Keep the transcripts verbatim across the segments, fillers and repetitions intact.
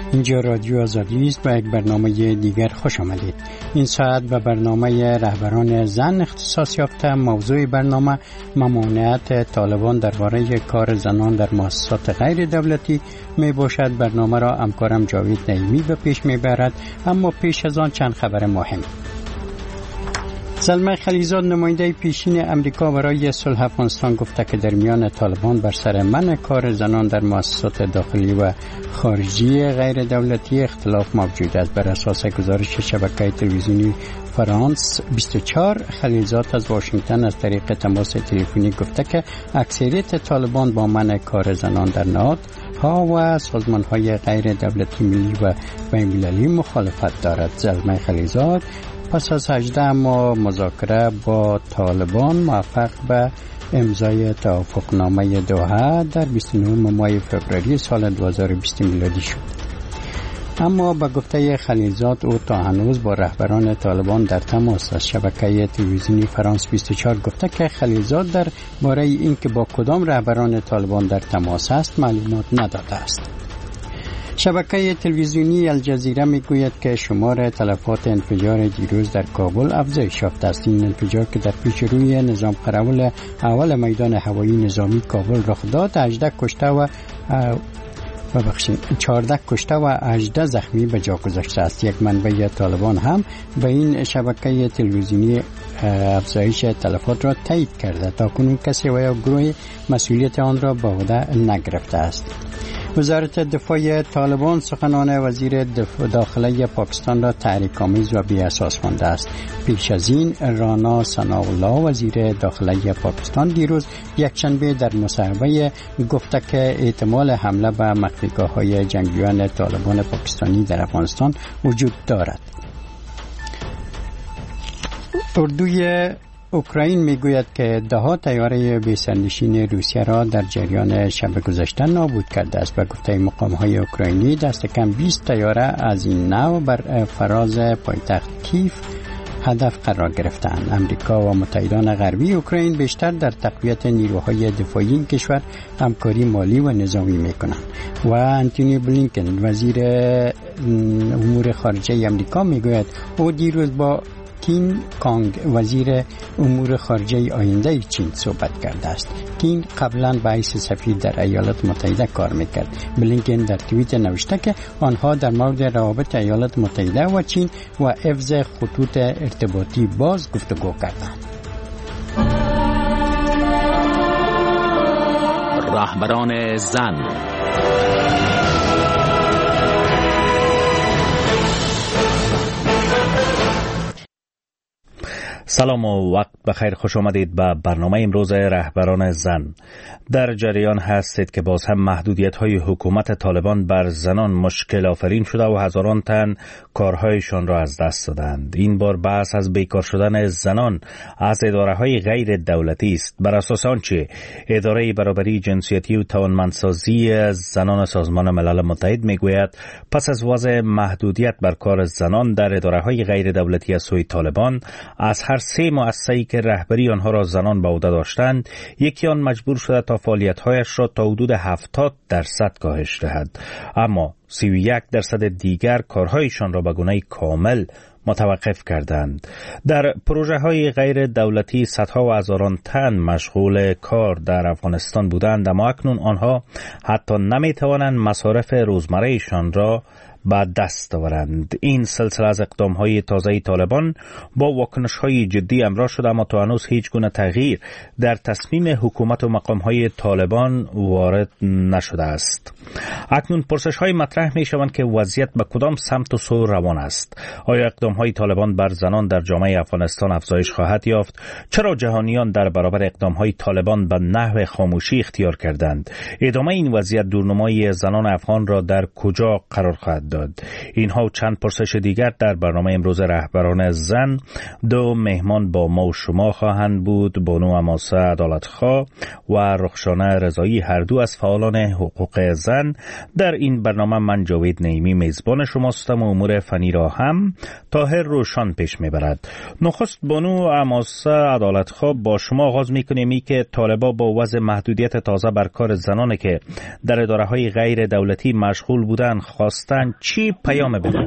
اینجا رادیو آزادی است و یک برنامه دیگر خوش آمدید. این ساعت به برنامه رهبران زن اختصاص یافته. موضوع برنامه ممانعت طالبان درباره کار زنان در مؤسسات غیر دولتی می باشد. برنامه را همکارم جاوید نعیمی به پیش می برد، اما پیش از آن چند خبر مهم. زلمه خلیزاد نماینده پیشین امریکا برای صلح افغانستان گفته که در میان طالبان بر سر منع کار زنان در مؤسسات داخلی و خارجی غیر دولتی اختلاف موجود است. بر اساس گزارش شبکه تلویزیونی فرانس بیست و چهار، خلیزاد از واشنگتن از طریق تماس تلفنی گفته که اکثریت طالبان با منع کار زنان در نهادها و سازمان‌های غیر دولتی ملی و بین‌المللی مخالفت دارد. زلمه خلیزاد پس از هجده ماه مذاکره با طالبان موفق به امضای توافقنامه دوحه در بیست و نه ماه فوریه سال دو هزار و بیست میلادی شد. اما به گفته خلیزاد او تا هنوز با رهبران طالبان در تماس است. شبکه تلویزیونی فرانس بیست و چهار گفته که خلیزاد در باره اینکه با کدام رهبران طالبان در تماس است معلومات نداده است. شبکه تلویزیونی الجزیره میگوید که شمار تلفات انفجار دیروز در کابل افزایش یافته است. این انفجار که در پیش روی نظام قراول اول میدان هوایی نظامی کابل رخ داد، هجده کشته و ببخشید چهارده کشته و هجده زخمی به جا گذاشته است. یک منبع طالبان هم به این شبکه تلویزیونی افزایش تلفات را تایید کرده. تاکنون کسی و یا گروه مسئولیت آن را به عهده نگرفته است. وزارت دفاع طالبان سخنان وزیر داخلی پاکستان را تحریک‌آمیز و بی اساس خوانده است. پیش از این رانا ثناءالله وزیر داخلی پاکستان دیروز یکشنبه در مصاحبه گفته که احتمال حمله به مخفیگاه‌های جنگجویان طالبان پاکستانی در افغانستان وجود دارد. اردوی اوکراین میگوید که ده ها طیاره بی‌سرنشین روسیه را در جریان شب گذشته نابود کرده است. به گفته مقام‌های اوکراینی دست کم بیست طیاره از این نوع بر فراز پایتخت کیف هدف قرار گرفتند. امریکا و متحدان غربی اوکراین بیشتر در تقویت نیروهای دفاعی این کشور همکاری مالی و نظامی میکنند. و انتونی بلینکن وزیر امور خارجه امریکا میگوید او دیروز با کین کانگ وزیر امور خارجه آینده چین صحبت کرده است. کین قبلا به حیث سفیر در ایالات متحده کار میکرد. بلینکن در توییت نوشته که آنها در مورد روابط ایالات متحده و چین و حفظ خطوط ارتباطی باز گفتگو کردند. رهبران زن. سلام و وقت بخیر، خوش آمدید به برنامه امروز رهبران زن. در جریان هستید که باز هم محدودیت‌های حکومت طالبان بر زنان مشکل آفرین شده و هزاران تن کارهایشان را از دست دادند. این بار بحث از بیکار شدن زنان از اداره‌های غیر دولتی است. بر اساس آنچه اداره برابری جنسیتی و توانمندسازی زنان سازمان ملل متحد میگوید، پس از وضع محدودیت بر کار زنان در اداره‌های غیر دولتی از سوی طالبان، از هر سه مؤسسه‌ای که رهبری آنها را زنان به عهده داشتند، یکی آن مجبور شده تا فعالیت‌هایش را تا حدود هفتاد درصد کاهش دهد، اما سی و یک درصد دیگر کارهایشان را به گونه کامل متوقف کردند. در پروژه های غیر دولتی صدها و هزاران تن مشغول کار در افغانستان بودند، اما اکنون آنها حتی نمی توانند مصارف روزمرهشان را به دست آورند. این سلسله از اقدام‌های تازه طالبان با واکنش‌های جدی همراه شده، اما تا هنوز هیچ گونه تغییر در تصمیم حکومت و مقام‌های طالبان وارد نشده است. اکنون پرسش‌های مطرح می‌شوند که وضعیت به کدام سمت و سو روان است. آیا اقدام‌های طالبان بر زنان در جامعه افغانستان افزایش خواهد یافت؟ چرا جهانیان در برابر اقدام‌های طالبان به نحو خاموشی اختیار کردند؟ ادامه این وضعیت دورنمای زنان افغان را در کجا قرار خواهد داد؟ اینها و چند پرسش دیگر در برنامه امروز رهبران زن. دو مهمان با ما و شما خواهند بود: بانو اماسه عدالتخواه و رخشانه رضایی، هر دو از فعالان حقوق زن. در این برنامه من جاوید نعیمی میزبان شماستم و امور فنی را هم طاهر روشان پیش میبرد. نخست بانو اماسه عدالتخواه، با شما آغاز میکنیم. ای که طالبا با وضع محدودیت تازه بر کار زنانی که در اداره‌های غیر دولتی مشغول بودند خواستند چی پیام بده؟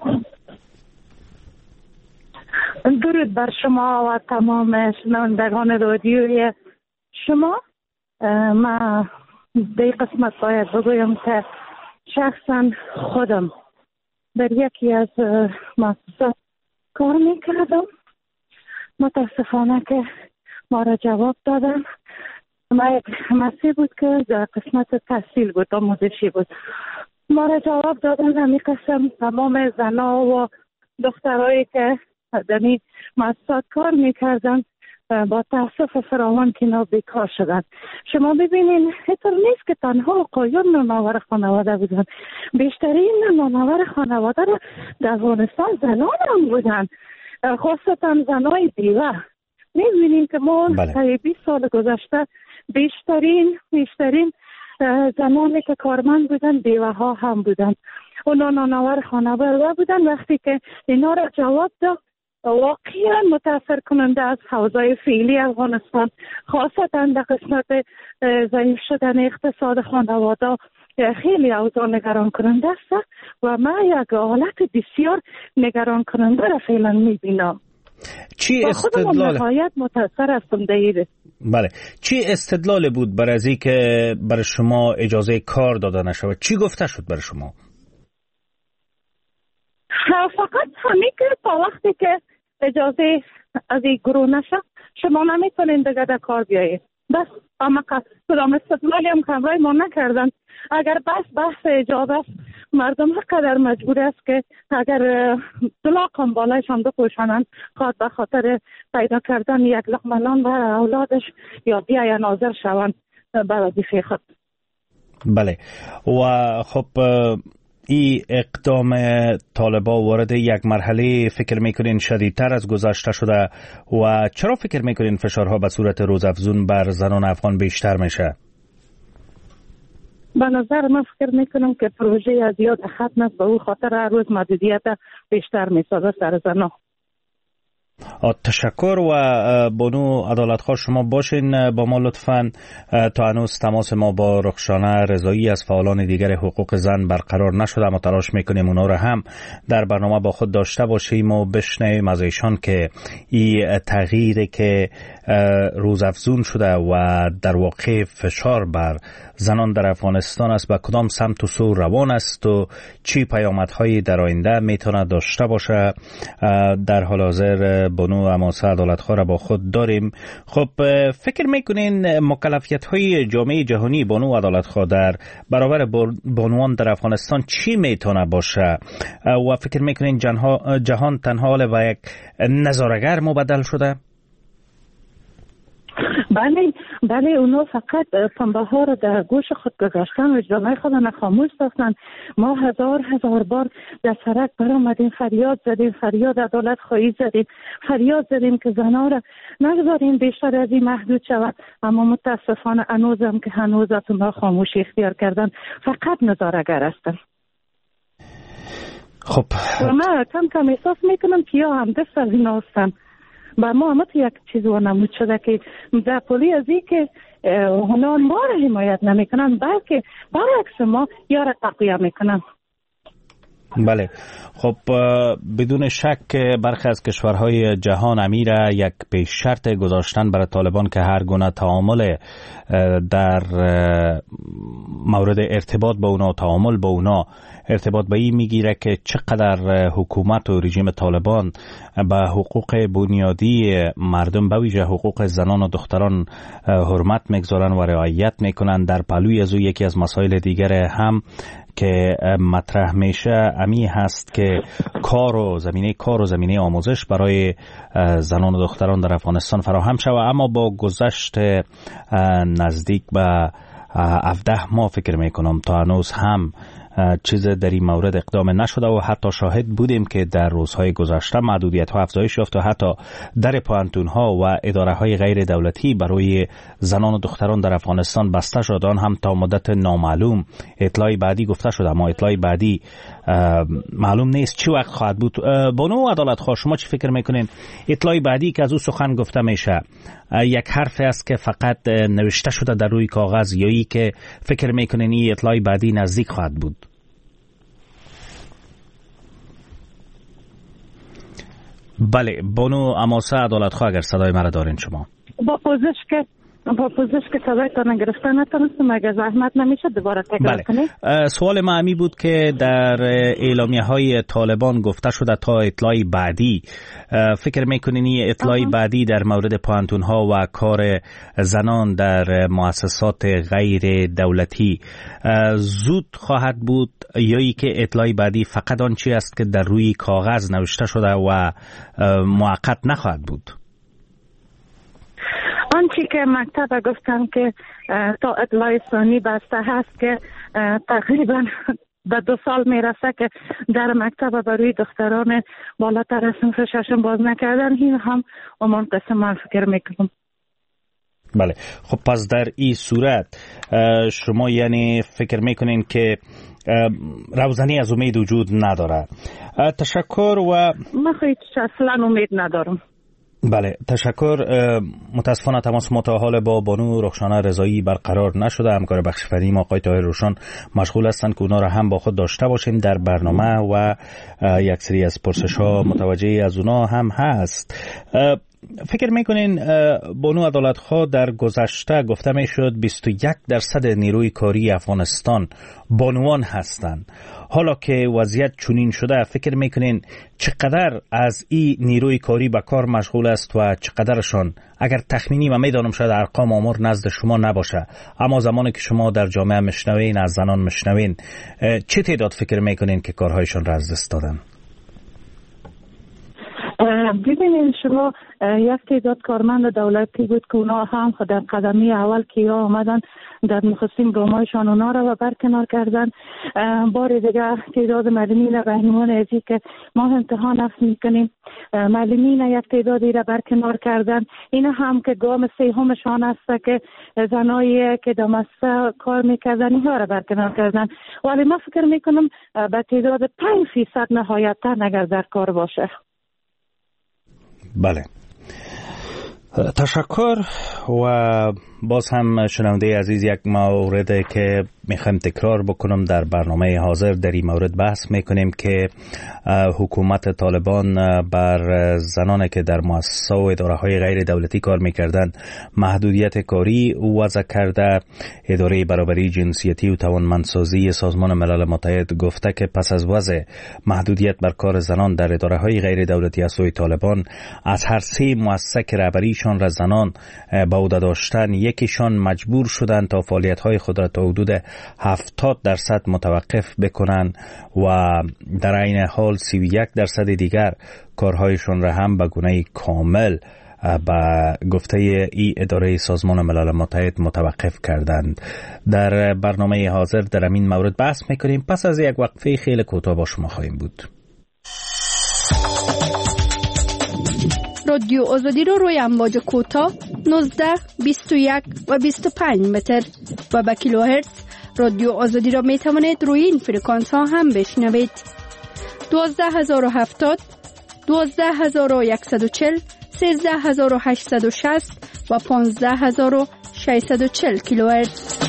درود بر شما و تمام شنوندگان رادیوی شما. من به قسمت باید بگویم که شخصا خودم در یکی از مؤسسات کار میکردم. متاسفانه که ما را جواب دادن. ما یک مسیح بود که در قسمت تحصیل بود، آموزشی بود. ما را جواب دادن همین قسم تمام زنها و دخترایی که در این مؤسسات کار میکردن با تاسف فراوان که اینا بیکار شدن. شما ببینین اینطور نیست که تنها آقایون نانآور خانواده بودن، بیشترین نانآور خانواده را در افغانستان زنان هم بودن، خاصتا زنای بیوه. میبینیم که ما طی بیست سال گذشته بیشترین بیشترین زنانی که کارمند بودن بیوه ها هم بودن، اونا نانآور خانواده بودن. وقتی که اینا را جواب داد واقعا متاثر کننده از حوزه فعلی افغانستان، خاصتا در قسمت ضعیف شدن اقتصاد خانواده خیلی اوضاع نگران کننده است و من یک حالت بسیار نگران کننده را فعلا میبینم. چی استدلال نهایت متاثر هستم دیده. بله، چی استدلال بود برای از اینکه برای شما اجازه کار داده نشود؟ چی گفته شد برای شما؟ فقط همین که تا وقتی که اجازه از این گروه نشه شما نمیتونین دیگه در کار بیایید. بس اما کدام استدلالی هم کمرای ما نکردن. اگر بس بحث اجازه است، مردم قدر مجبور است که اگر طلاق هم بالایشان بپوشانند خواهد به خاطر پیدا کردن یک لقمه نان و اولادش یا بیاین ناظر شوند به وظیفه خود. بله، و خب این اقدام طالبان وارد یک مرحله فکر میکنین شدیدتر از گذشته شده و چرا فکر میکنین فشارها به صورت روزافزون بر زنان افغان بیشتر میشه؟ به نظر من فکر میکنم که پروژه از یاد ختم است، به او خاطر هر روز محدودیت بیشتر میسازه سر زنان. تشکر و بانو عدالتخواه شما باشین با ما لطفاً. تا هنوز تماس ما با رخشانه رضایی از فعالان دیگر حقوق زن برقرار نشده، اما تلاش میکنیم اونا رو هم در برنامه با خود داشته باشیم و بشنویم از ایشان که این تغییری که روزافزون شده و در واقع فشار بر زنان در افغانستان است به کدام سمت و سو روان است و چی پیامدهایی در آینده میتونه داشته باشه. در حال حاضر بانو اماسه عدالتخواه را با خود داریم. خب فکر میکنین مکلفیت های جامعه جهانی بانو عدالتخواه در برابر بانوان در افغانستان چی میتونه باشه و فکر میکنین جهان تنها و یک نظاره‌گر مبدل شده؟ بله بله، اونا فقط پنبه ها رو در گوش خود گذاشتن و جامعه خود خاموش داشتن. ما هزار هزار بار در سرک برآمدیم، فریاد زدیم، فریاد عدالت خواهی زدیم، فریاد زدیم که زنها را نگذاریم بیشتر از این محدود شود، اما متاسفانه هنوزم که هنوز از اونها خاموشی اختیار کردن، فقط نظاره‌گر هستن. خب و من کم کم احساس میکنم که یا هم دست از اینا هستن. با ما هم یک چیز و نمود شده که در پولی از این که اونا ما را حمایت نمی کنن، بلکه برعکس ما یا را تقویه می کنن. بله، خب بدون شک برخی از کشورهای جهان امیر یک پیش شرط گذاشتن برای طالبان که هر گونه تعامل در مورد ارتباط با اونا، تعامل با اونا ارتباط به این میگیره که چقدر حکومت و رژیم طالبان به حقوق بنیادی مردم به ویژه حقوق زنان و دختران حرمت میگذارن و رعایت میکنن. در پهلوی از او یکی از مسائل دیگر هم که مطرح میشه امی هست که کار و زمینه کار و زمینه آموزش برای زنان و دختران در افغانستان فراهم شود، اما با گذشت نزدیک به هفده ماه فکر میکنم تا هنوز هم چیز در این مورد اقدام نشده و حتی شاهد بودیم که در روزهای گذشته محدودیت ها افزایش یافت و حتی در پوهنتون ها و اداره های غیر دولتی برای زنان و دختران در افغانستان بسته شد، آن هم تا مدت نامعلوم. اطلاعی بعدی گفته شده اما اطلاعی بعدی معلوم نیست چی وقت خواهد بود. بانو عدالتخواه شما چی فکر میکنین؟ اطلاعی بعدی که از او سخن گفته میشه یک حرف است که فقط نوشته شده در روی کاغذ یا ای که فکر میکنین این اطلاعی بعدی نزدیک خواهد بود؟ بله، بانو اماسه عدالتخواه اگر صدای مرا دارین شما. با پوزش که با پوزش که صدایتان گرفتن نتونستم، اگر زحمت نمیشه دوباره تکرار بله. کنید. سوال ما همی بود که در اعلامیه های طالبان گفته شده تا اطلاعی بعدی، فکر میکنین این اطلاعی آه. بعدی در مورد پانتون ها و کار زنان در مؤسسات غیر دولتی زود خواهد بود، یا ای که اطلاعی بعدی فقط آن چی است که در روی کاغذ نوشته شده و موقت نخواهد بود؟ آنچه که مکتب گفتم که تا اطلاع ثانی بسته هست که تقریبا به دو سال میرسه که در مکتب برای دختران بالاتر از صنف ششم باز نکردن، این هم امان قسم من فکر میکنم. بله، خب پس در این صورت شما یعنی فکر میکنین که روزنی از امید وجود نداره. تشکر. و من خیلی اصلا امید ندارم. بله، تشکر. متاسفانه تماس ما تا حال با بانو رخشانه رضایی برقرار نشده. همکار بخش فنی ما آقای طاهر روشن مشغول هستند که اونا را هم با خود داشته باشیم در برنامه و یک سری از پرسش ها متوجه از اونا هم هست. فکر میکنین بانو عدالتخواه در گذشته گفته میشد بیست و یک درصد نیروی کاری افغانستان بانوان هستند. حالا که وضعیت چنین شده، فکر میکنین چقدر از این نیروی کاری به کار مشغول است و چقدرشان، اگر تخمینی، و میدانم شاید ارقام آمار نزد شما نباشه، اما زمانی که شما در جامعه مشنوین، از زنان مشنوین، چه تعداد فکر میکنین که کارهایشان را از دست دادن؟ ببینید شما، یک تعداد کارمند دولتی بود که اونا هم در قدمی اول که آمدن در نخستین گامایشان اونا را برکنار کردن. بار دیگه تعداد معلمین رهنمون ازی که ما امتحان نفس میکنیم، معلمین یک تعدادی را برکنار کردن. اینا هم که گام سومشان است که زنایی که در مؤسسه کار میکردن اینها را برکنار کردن. ولی ما فکر میکنم به تعداد پنج فیصد نهایتا اگر در کار باشه. بله، تشکر. و باز هم شنونده عزیز، یک مورد که میخوایم تکرار بکنم در برنامه حاضر در این مورد بحث میکنیم که حکومت طالبان بر زنانی که در مؤسسات و اداره های غیر دولتی کار میکردن محدودیت کاری وضع کرده. اداره برابری جنسیتی و توانمندسازی سازمان ملل متحد گفته که پس از وضع محدودیت بر کار زنان در اداره های غیر دولتی از سوی طالبان، از هر سه مؤسسه که رهبریشان را زنان به عهده داشتن، یکیشان مجبور شدند تا فعالیت‌های خود را تا حدود هفتاد درصد متوقف بکنند و در عین حال سی و یک درصد دیگر کارهایشان را هم به گونه کامل به گفته ای اداره سازمان ملل متحد متوقف کردند. در برنامه حاضر در این مورد بحث میکنیم. پس از یک وقفه خیلی کوتاه با شما خواهیم بود. رادیو آزادی رو روی امواج کوتاه نوزده، بیست و یک و بیست و پنج متر و به کیلوهرتز رادیو آزادی را می توانید روی این فرکانس ها هم بشنوید. دوازده هزار و هفتاد، دوازده هزار و صد و چهل، سیزده هزار و هشتصد و شصت و پانزده هزار و ششصد و چهل کیلوهرتز.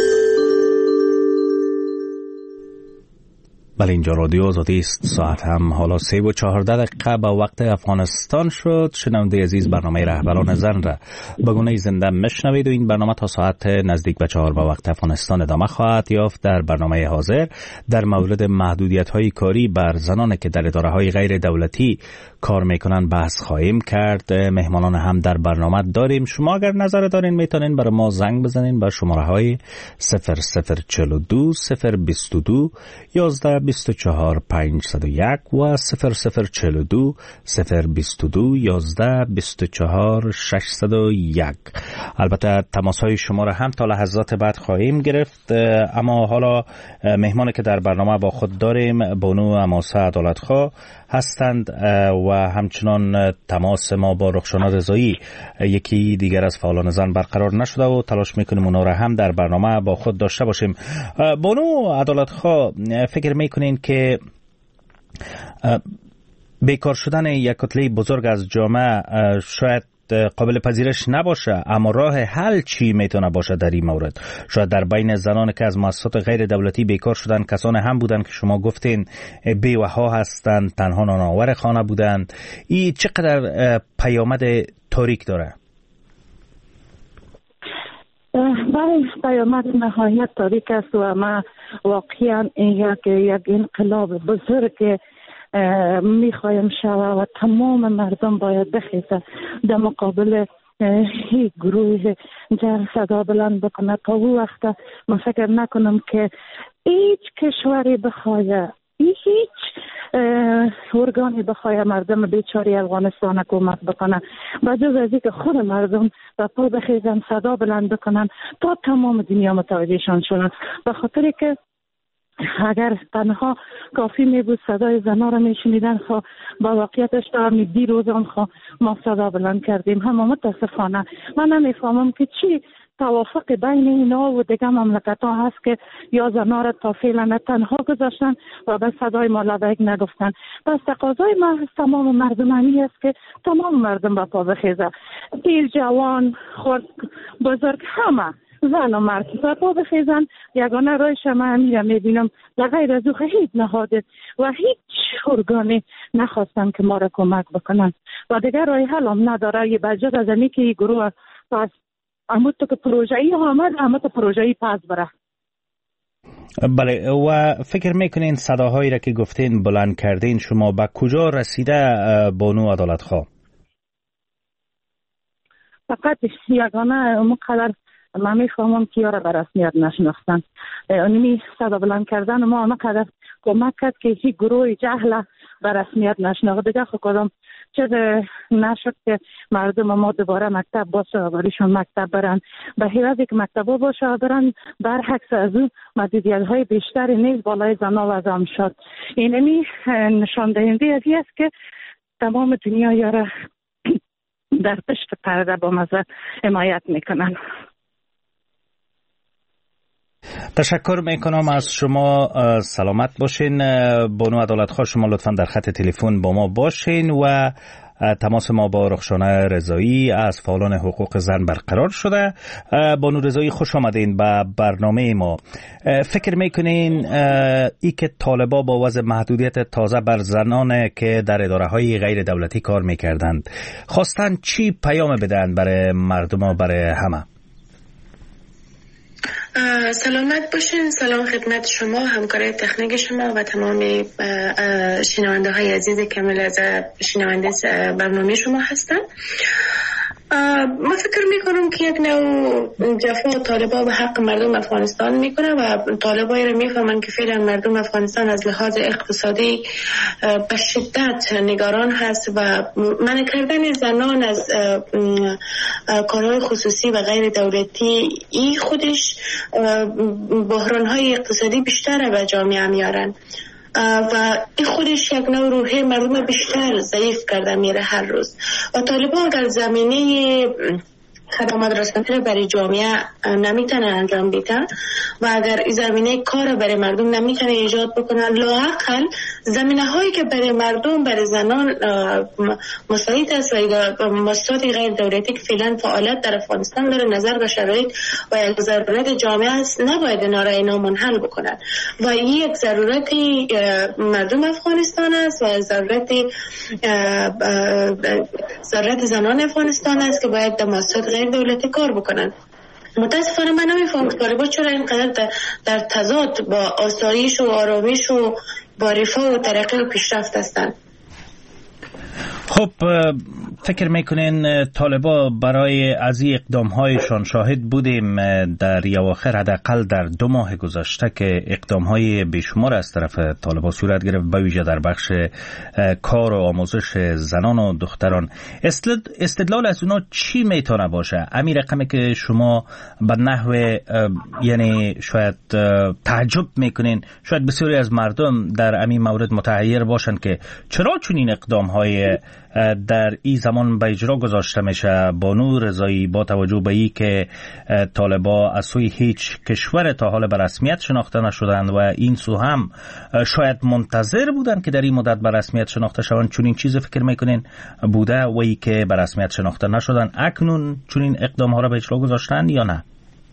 بله، اینجا رادیو آزادی است. ساعت هم حالا سه و چهارده دقیقه به وقت افغانستان شد. شنونده عزیز، برنامه رهبران زن را به گونه زنده مشنوید و این برنامه تا ساعت نزدیک به چهار به وقت افغانستان ادامه خواهد یافت. در برنامه حاضر در مورد محدودیت های کاری بر زنانی که در اداره های غیر دولتی کار میکنن بحث خواهیم کرد. مهمانان هم در برنامه داریم. شما اگر نظر دارین میتونین برای ما زنگ بزنین به شماره های صفر صفر چهل و دو صفر بیست و دو یازده بیست و چهار پنجصد و یک و صفر صفر چهل و دو صفر بیست و دو یازده بیست و چهار ششصد و یک. البته تماس های شما را هم تا لحظات بعد خواهیم گرفت. اما حالا مهمانی که در برنامه با خود داریم بانو اماسه عدالتخواه هستند و همچنان تماس ما با رخشانه رضایی، یکی دیگر از فعالان زن، برقرار نشده و تلاش میکنیم اونا را هم در برنامه با خود داشته باشیم. بانو عدالتخواه، فکر میکنین که بیکار شدن یک کتله بزرگ از جامعه شاید قابل پذیرش نباشه، اما راه حل چی میتونه باشه در این مورد؟ شاید در بین زنان که از مؤسسات غیر دولتی بیکار شدن کسان هم بودن که شما گفتین بیوه‌ها هستند، تنها نانآور خانه بودند. این چقدر پیامد تاریک داره؟ برای پیامد نهایت تاریک است و ما واقعا یک یک انقلاب بزرگ میخوایم شوه و تمام مردم باید بخیزه در مقابل هیچ گروه جر صدا بلند بکنه. تا او وقت من فکر نکنم که هیچ کشوری بخواه، هیچ ارگانی بخواه مردم بیچاره افغانستان حکومت بکنه و جز از اینکه خود مردم و پا بخیزن صدا بلند بکنن تا تمام دنیا متوجهشان شدن. به خاطر که اگر تنها کافی می بود صدای زنها را می شنیدن، خب با واقعیتش تا دی روز هم خب ما صدا بلند کردیم. هم متاسفانه من نمیفهمم که چی توافق بین اینا و دیگه مملکت ها هست که یا زنها را تا فعلا تنها گذاشتن و به صدای ما لبک نگفتن. پس تقاضای ما از تمام مردمانی است که تمام مردم با پا بخیزه، پیر جوان خرد بزرگ همه زن و مرد با پا بخیزن. یگانه رای شما امیره میبینم لغیر از او هیچ نهاده و هیچ ارگانی نخواستن که ما را کمک بکنن و دیگر رای حل هم نداره. یه بجد از امی که این گروه پس اما تو که پروژه‌ای آمد اما تو پروژه‌ای پس بره. بله، و فکر میکنین صداهایی را که گفتین بلند کردین شما به کجا رسیده بانو عدالت خواه؟ فقط یگانه مقدر من میفهمم که یارا به رسمیت نشناختن. اینمی صدا بلند کردن ما مقدر کمک کرد که هیچ گروه جهل به رسمیت نشناخت. دیگه خود کدام چیز نشد که مردم ما دوباره مکتب باشه و بریشون مکتب برن. به حیوزی که مکتب باشه و برن برعکس از اون محدودیت های بیشتری نیز بالای زنها وضع شد. اینمی نشان دهنده ازی است که تمام دنیا یارا در پشت پرده با مزه حمایت میکنن. تشکر میکنم از شما. سلامت باشین بانو عدالت خواه. شما لطفا در خط تلفن با ما باشین و تماس ما با رخشانه رضایی از فعالان حقوق زن برقرار شده. بانو رضایی خوش آمدین به برنامه ما. فکر میکنین ای که طالبا با وضع محدودیت تازه بر زنان که در اداره های غیر دولتی کار میکردند خواستن چی پیام بدن برای مردم و برای همه؟ سلامت باشین. سلام خدمت شما، همکارای تکنیک شما و تمام شنونده های عزیز کامل از شنونده برنامه شما هستن. من فکر میکنم که یک نوع جفا طالبا به حق مردم افغانستان میکنه و طالبایی رو میفهمن که فعلا مردم افغانستان از لحاظ اقتصادی به شدت نگران هست و منع کردن زنان از کارهای خصوصی و غیر دولتی این خودش بحرانهای اقتصادی بیشتر به جامعه میارن و این خودش یک نوع روحی مردم بیشتر ضعیف کرده میره هر روز. و طالبان اگر زمینه خدمات رسانه برای جامعه نمیتونه انجام بدن و اگر این زمینه کار برای مردم نمیتونه ایجاد بکنن، لااقل زمینه هایی که برای مردم برای زنان مساعد است و مؤسسات غیر دولتی که فعلا فعالیت در افغانستان داره نظر به شرایط و یک ضرورت جامعه است نباید اینا را اینا منحل بکنن و این یک ضرورتی مردم افغانستان است و ضرورتی ضرورت زنان افغانستان است که باید در مؤسسات غیر دولتی کار بکنن. متاسفانه من نمیفهم که طالبان چرا اینقدر در, در تضاد با آسایش و آرامش و با رفاه و ترقی و پیشرفت هستند. خب فکر میکنین طالبا برای از این اقدامهایشان شاهد بودیم در یواخر حداقل در دو ماه گذشته که اقدامهای بیشمار از طرف طالبا صورت گرفت به ویژه در بخش کار و آموزش زنان و دختران. استدلال از اونا چی میتونه باشه؟ همین رقمی که شما به نحو یعنی شاید تعجب میکنین، شاید بسیاری از مردم در همین مورد متحیر باشن که چرا چنین اقدامهای در این زمان به اجرا گذاشته میشه؟ بانو رضایی، با توجه به این که طالبا از سوی هیچ کشور تا حال به رسمیت شناخته نشدند و این سو هم شاید منتظر بودند که در این مدت به رسمیت شناخته شوند، چون این چیز فکر میکنین بوده و ای که به رسمیت شناخته نشدن اکنون چون این اقدام ها را به اجرا گذاشتن یا نه؟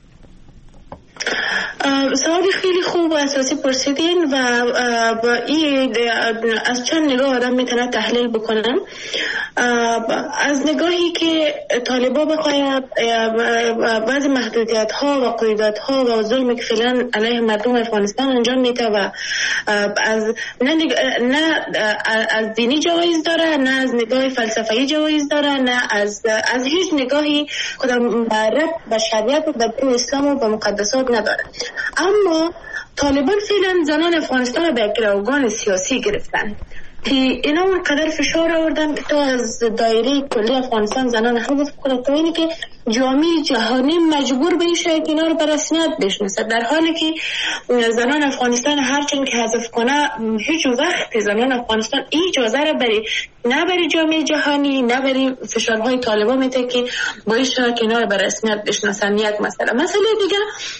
سوال خیلی خوب و اساسی پرسیدین و این از چند نگاه آدم میتونه تحلیل بکنم. از نگاهی که طالبا بخواید بعضی محدودیت ها و قیودات ها و ظلمی که فعلا علیه مردم افغانستان انجام میده و از نه, نه از دینی جوایز داره، نه از نگاه فلسفی جوایز داره، نه از از هیچ نگاهی کدام ربط به شریعت و به دین اسلام و به مقدسات نداره. اما طالبان فعلا زنان افغانستان را به گروگان سیاسی گرفتن که اینا اونقدر فشار آوردن که تا از دایره کلی افغانستان زنان حذف کنه، تا اینی که جامعه جهانی مجبور به این شد که اینا رو به رسمیت بشناسه، در حالی که زنان افغانستان هرچند که حذف کنه هیچ وقت زنان افغانستان این اجازه را بری نه بری جامعه جهانی نه بری فشارهای طالبان میده که باعث شد که اینا رو به رسمیت بشناسن. یک مسئله مسئله دیگه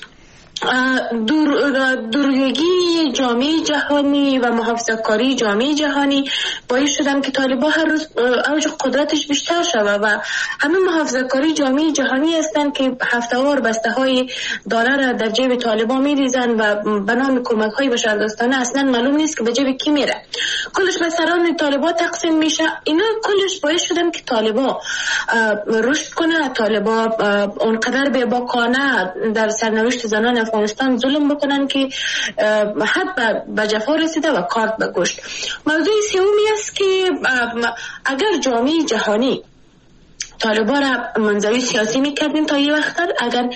دور دورویگی جامعه جهانی و محافظه‌کاری جامعه جهانی باعث شدن که طالبان هر روز اوج قدرتش بیشتر شود و همین محافظه‌کاری جامعه جهانی هستند که هفته‌وار بسته‌های دلار در جیب طالبان می‌ریزن و به نام کمک‌های بشردوستانه اصلا معلوم نیست که به جیب کی میره، کلش به سران طالبان تقسیم میشه. اینا کلش باعث شدن که طالبان رشد کنه، طالبان اونقدر بی‌باکانه در سرنوشت زنان افغانستان ظلم بکنن که حد به جفا رسیده و کارت به گوشت. موضوع سومی است که اگر جامعه جهانی طالبان را منزوی سیاسی میکردین تا یه وقت، اگر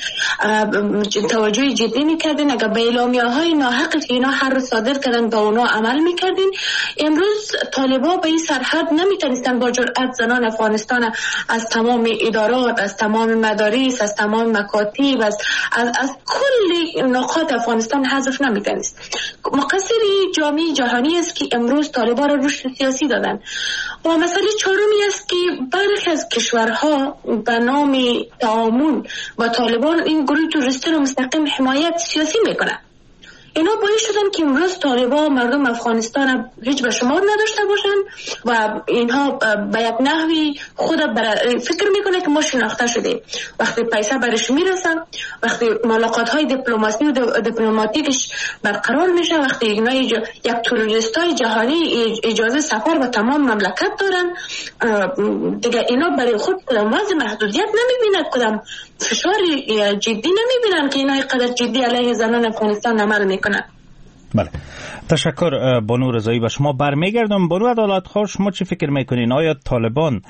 توجه جدی میکردین، اگر به اعلامیه های ناحقی که اینا هر روز صادر کردن به اونا عمل میکردین، امروز طالبان به این سرحد نمیتونستن با جرأت زنان افغانستان از تمام ادارات، از تمام مدارس، از تمام مکاتب، از از, از کل نقاط افغانستان حذف نمیتونست. مقصری جامعه جهانی است که امروز طالبان را رشد سیاسی دادن. و مسئله چهارمی است که برخی از کشورها به نام تعامل با طالبان این گروه تروریستی را مستقیم حمایت سیاسی میکنند. اینا باعث شدن که امروز طالبان مردم افغانستان هیچ به شمار نداشته باشن و اینها به یک نحوی خود فکر میکنه که ما شناخته شده. وقتی پیسه برش میرسن، وقتی ملاقات های دیپلماسی و دیپلماتیکش برقرار میشه، وقتی اینا یک تروریست های جهانی اجازه سفر به تمام مملکت دارن، دیگه اینا برای خود کدام وضع محدودیت نمیبینن، کدام فشار جدی نمیبینن که اینا اینقدر جدی علیه زنان افغانستان عمل میکنن. بله، تشکر بانو رضایی. و شما برمیگردم بانو عدالتخواه، شما چی فکر میکنین؟ آیا طالبان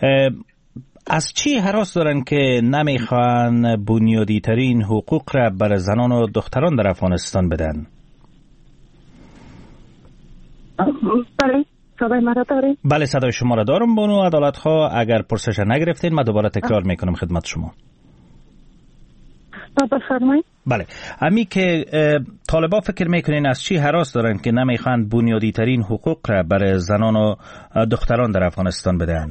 از چی هراس دارن که نمیخوان بنیادی ترین حقوق را بر زنان و دختران در افغانستان بدن؟ بله، صدای مرا داری؟ بله، صدای شما را دارم بانو عدالتخواه. اگر پرسش نگرفتین من دوباره تکرار میکنم خدمت شما. بفرمایید. بله، امی که طالبان فکر میکنین از چی هراس دارن که نمیخوان بنیادی ترین حقوق را برای زنان و دختران در افغانستان بدن؟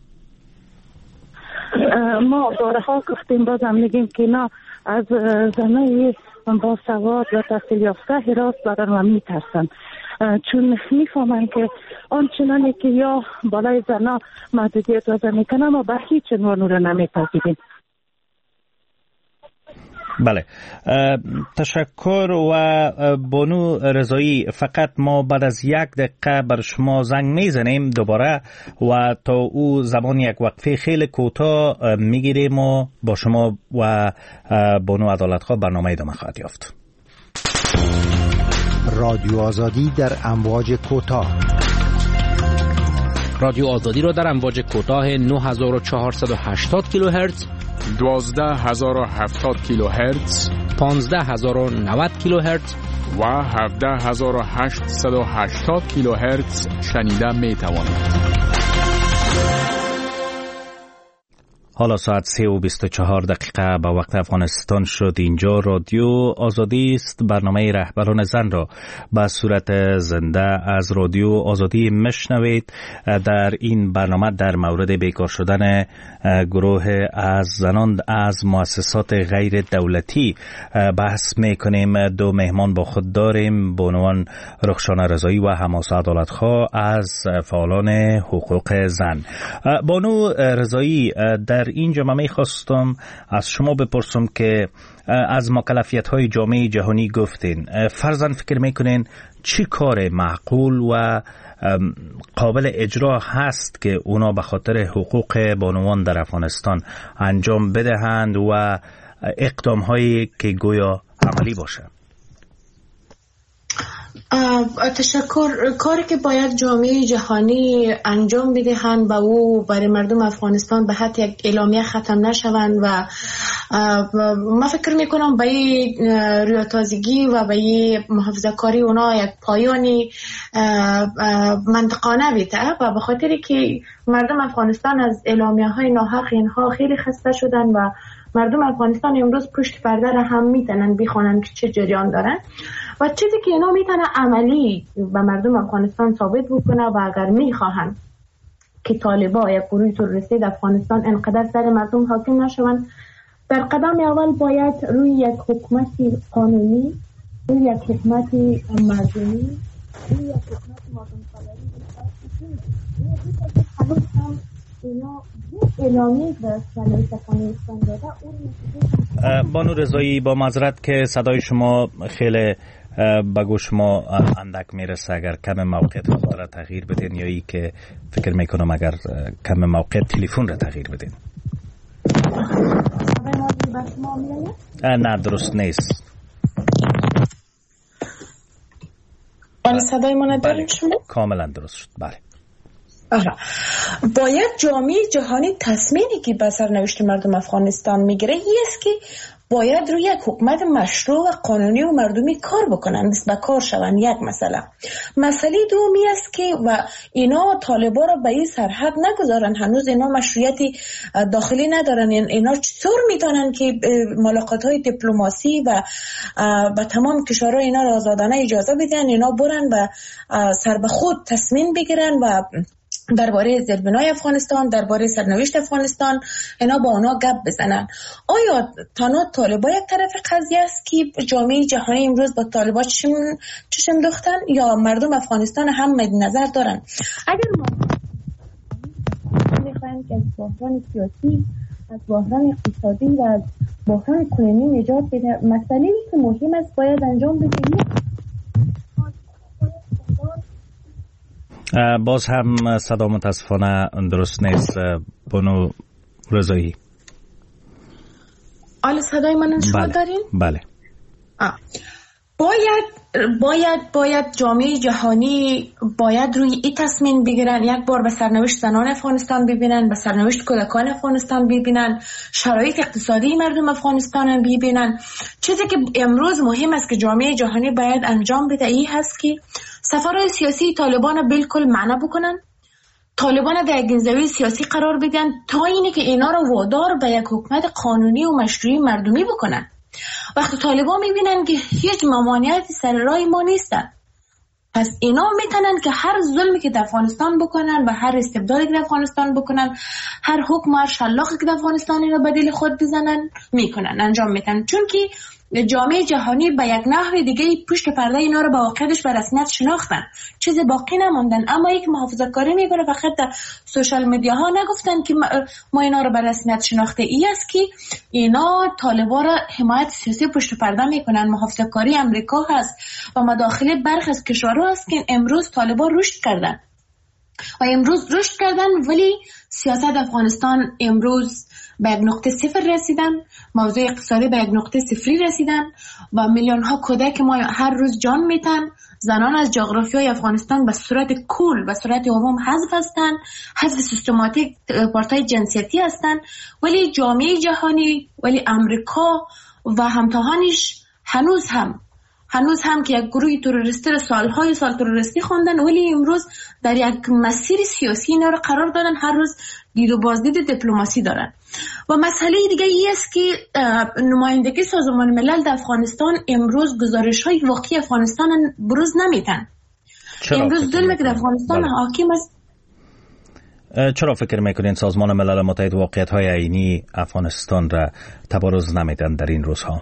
ما بارها گفتیم، بازم میگیم که اینا از زنای با سواد و تحصیل یافته هراس دارن و میترسن، چون میفهمن که آنچنانی که یا بالای زنا محدودیت وضع میکنن و به هیچ عنوان رو نمیپذیریم. بله، تشکر. و بانو رضایی، فقط ما بعد از یک دقیقه بر شما زنگ میزنیم دوباره و تا او زمان یک وقفه خیلی کوتاه میگیریم و با شما و بانو عدالتخواه برنامه ادامه خواهد یافت. رادیو آزادی در امواج کوتاه. رادیو آزادی را در امواج کوتاه نه هزار و چهارصد و هشتاد کیلوهرتز، دوازده هزار و هفتاد کیلوهرتز، پانزده هزار و نود کیلوهرتز و هفده هزار و هشتصد و هشتاد کیلوهرتز شنیده می توانید. حالا ساعت سه و بیست و چهار دقیقه به وقت افغانستان شد. اینجا رادیو آزادی است. برنامه رهبران زن را به صورت زنده از رادیو آزادی مشنوید. در این برنامه در مورد بیکار شدن گروه از زنان از مؤسسات غیر دولتی بحث میکنیم. دو مهمان با خود داریم، بانوان رخشانه رضایی و حماسه عدالتخواه از فعالان حقوق زن. بانو رضایی، در اینجا من میخواستم از شما بپرسم که از مکلفیت‌های جامعه جهانی گفتین، فرضاً فکر میکنین چی کار معقول و قابل اجرا هست که اونا به خاطر حقوق بانوان در افغانستان انجام بدهند و اقدام‌هایی که گویا عملی باشه؟ تشکر. کاری که باید جامعه جهانی انجام بدهند و او برای مردم افغانستان به حد یک اعلامیه ختم نشوند و من فکر میکنم به این ریاضیگی و به این محافظه کاری اونا یک پایانی منطقانه بیده و به خاطری که مردم افغانستان از اعلامیه های ناحق اینها خیلی خسته شدن و مردم افغانستان امروز پشت پرده را هم میتونن بخونن که چه جریان دارن و چیزی که اینا میتونه عملی به مردم افغانستان ثابت بکنه و اگر میخواهن که طالبا یا گروه تروریستی در افغانستان انقدر سر مردم حاکم نشوند، در قدم اول باید روی یک حکومت قانونی، روی یک حکومت مردمی، روی یک حکومت مردم پروری هنوز هم اینا اعلامیه در شرایط افغانستان داده. بانو رضایی، با معذرت که صدای شما خیلی به گوش ما اندک میرسه، اگر کم موقعیت خود را تغییر بدین یا ای که فکر میکنم اگر کم موقعیت تلفن را تغییر بدین. نه درست نیست. آن صدای ما نداریم شما؟ کاملا درست شد. بله. آره. باید جامعه جهانی تصمیمی که به سرنوشت مردم افغانستان میگیره است که باید روی یک حکومت مشروع و قانونی و مردمی کار بکنن، دست به کار شون. یک مسئله مسئله دومی است که و اینا طالبا را به این سرحد نگذارن، هنوز اینا مشروعیتی داخلی ندارن. اینا چطور میتونن که ملاقات های دیپلماسی و با تمام کشورها اینا را آزادانه اجازه بدن، اینا برن و سر به خود تصمیم بگیرن و درباره زیربنای افغانستان، درباره سرنوشت افغانستان اینا با اونا گپ بزنن. آیا تنها طالبا یک طرف قضیه است که جامعه جهانی امروز با طالبا چشم چشم دوختن یا مردم افغانستان هم مد نظر دارن؟ اگر ما میخوایم که از بحران سیاسی، از بحران اقتصادی و از بحران کنونی نجات بده، مسئله‌ای که مهم است باید انجام بده. باز هم صدا متاسفانه درست نیست. بانو رضایی، آل صدای من شما بله. دارین؟ بله. آه. باید باید باید جامعه جهانی باید روی این تصمیم بگیرن، یک بار به سرنوشت زنان افغانستان ببینن، به سرنوشت کودکان افغانستان ببینن، شرایط اقتصادی مردم افغانستان ببینن. چیزی که امروز مهم است که جامعه جهانی باید انجام بده این هست که سفرهای سیاسی طالبان بالکل معنا بکنن، طالبان در یک زاویه سیاسی قرار بدن تا اینی که اینا رو وادار به یک حکومت قانونی و مشروعی مردمی بکنن. وقتی طالبان میبینن که هیچ ممانعتی سر راه ما نیستن، پس اینا میتونن که هر ظلمی که در افغانستان بکنن و هر استبدادی که در افغانستان بکنن، هر حکم هر شلاقی که در افغانستان اینا به دل خود بزنن میکنن، انجام میدن. چون که جامعه جهانی به یک نحو دیگه پشت پرده اینا رو با واقعیتش به رسمیت شناختن، چیز باقی نموندن. اما یک محافظه کاری میبره فقط در سوشال میدیا ها نگفتن که ما اینا رو به رسمیت شناخته. ای است که اینا طالبا را حمایت سیاسی پشت پرده میکنن. محافظه کاری امریکا هست و مداخله برخی از کشورها هست که امروز طالبا رشد کردن و امروز رشد کردن ولی سیاست افغانستان امروز به یک نقطه صفر رسیدن، موضوع اقتصادی به یک نقطه صفری رسیدن و میلیون ها کودک ما هر روز جان میتن. زنان از جغرافیای افغانستان به صورت کول به صورت عموم حذف هستن، حذف سیستماتیک پارتای جنسیتی هستن، ولی جامعه جهانی، ولی امریکا و همتاهانش هنوز هم هنوز هم که یک گروه تروریستی را سالهای سال تروریستی خواندن، ولی امروز در یک مسیر سیاسی اینا را قرار دادن، هر روز دید و بازدید دیپلماسی دارن. و مسئله دیگه ای است که نمایندگی سازمان ملل در افغانستان امروز گزارش‌های واقعی افغانستان بروز نمیتن. امروز ظلمی که در افغانستان حاکم است. چرا فکر میکنین سازمان ملل متحد واقعیت‌های عینی افغانستان را تبارز نمیدن در این روزها؟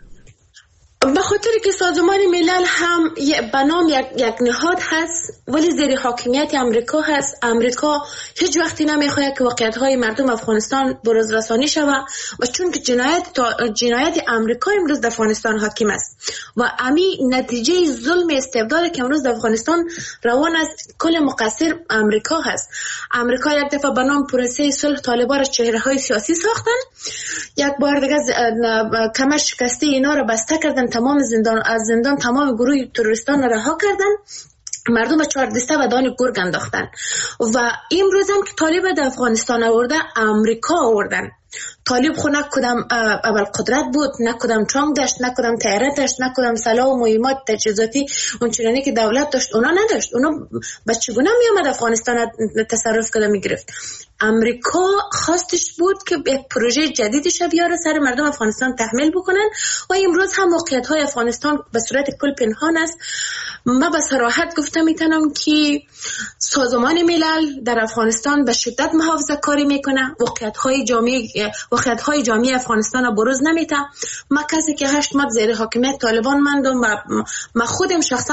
به خاطر که سازمان ملل هم به نام یک, یک نهاد هست ولی زیر حاکمیت امریکا هست. امریکا هیچ وقتی نمیخواد که واقعیت‌های مردم افغانستان بروز رسانی شود و چون که جنایت جنایت امریکا امروز در افغانستان حاکم است و امی نتیجه ظلم استبداد که امروز در افغانستان روان است کل مقصر امریکا هست. امریکا یک دفعه به نام پروسه صلح طالبان را چهره‌های سیاسی ساختن، یک بار دیگه کمر شکسته اینا را بسته کردن، تمام زندان از زندان تمام گروه تروریستان رها کردن، مردم به چهار دسته و دان گرگ انداختن و امروز هم که طالب در افغانستان آورده امریکا آوردن. طالب خو نه کدام اول قدرت بود، نه کدام چانگ داشت، نه کدام طیاره داشت، نه کدام سلاح و مهمات تجهیزاتی اون چنانی که دولت داشت اونا نداشت. اونا به چگونه می اومد افغانستان تصرف کنه میگرفت؟ امریکا خواستش بود که یک پروژه جدیدی شه بیاره سر مردم افغانستان تحمیل بکنن و امروز هم واقعیت های افغانستان به صورت کل پنهان است. من به صراحت گفتم میتونم که سازمان ملل در افغانستان به شدت محافظه کاری میکنه، واقعیت های جامعه واقعیت های جامعه افغانستان را بروز نمیده. ما کسی که هشت ماه زیر حاکمیت طالبان ماندم و ما خودم شخصا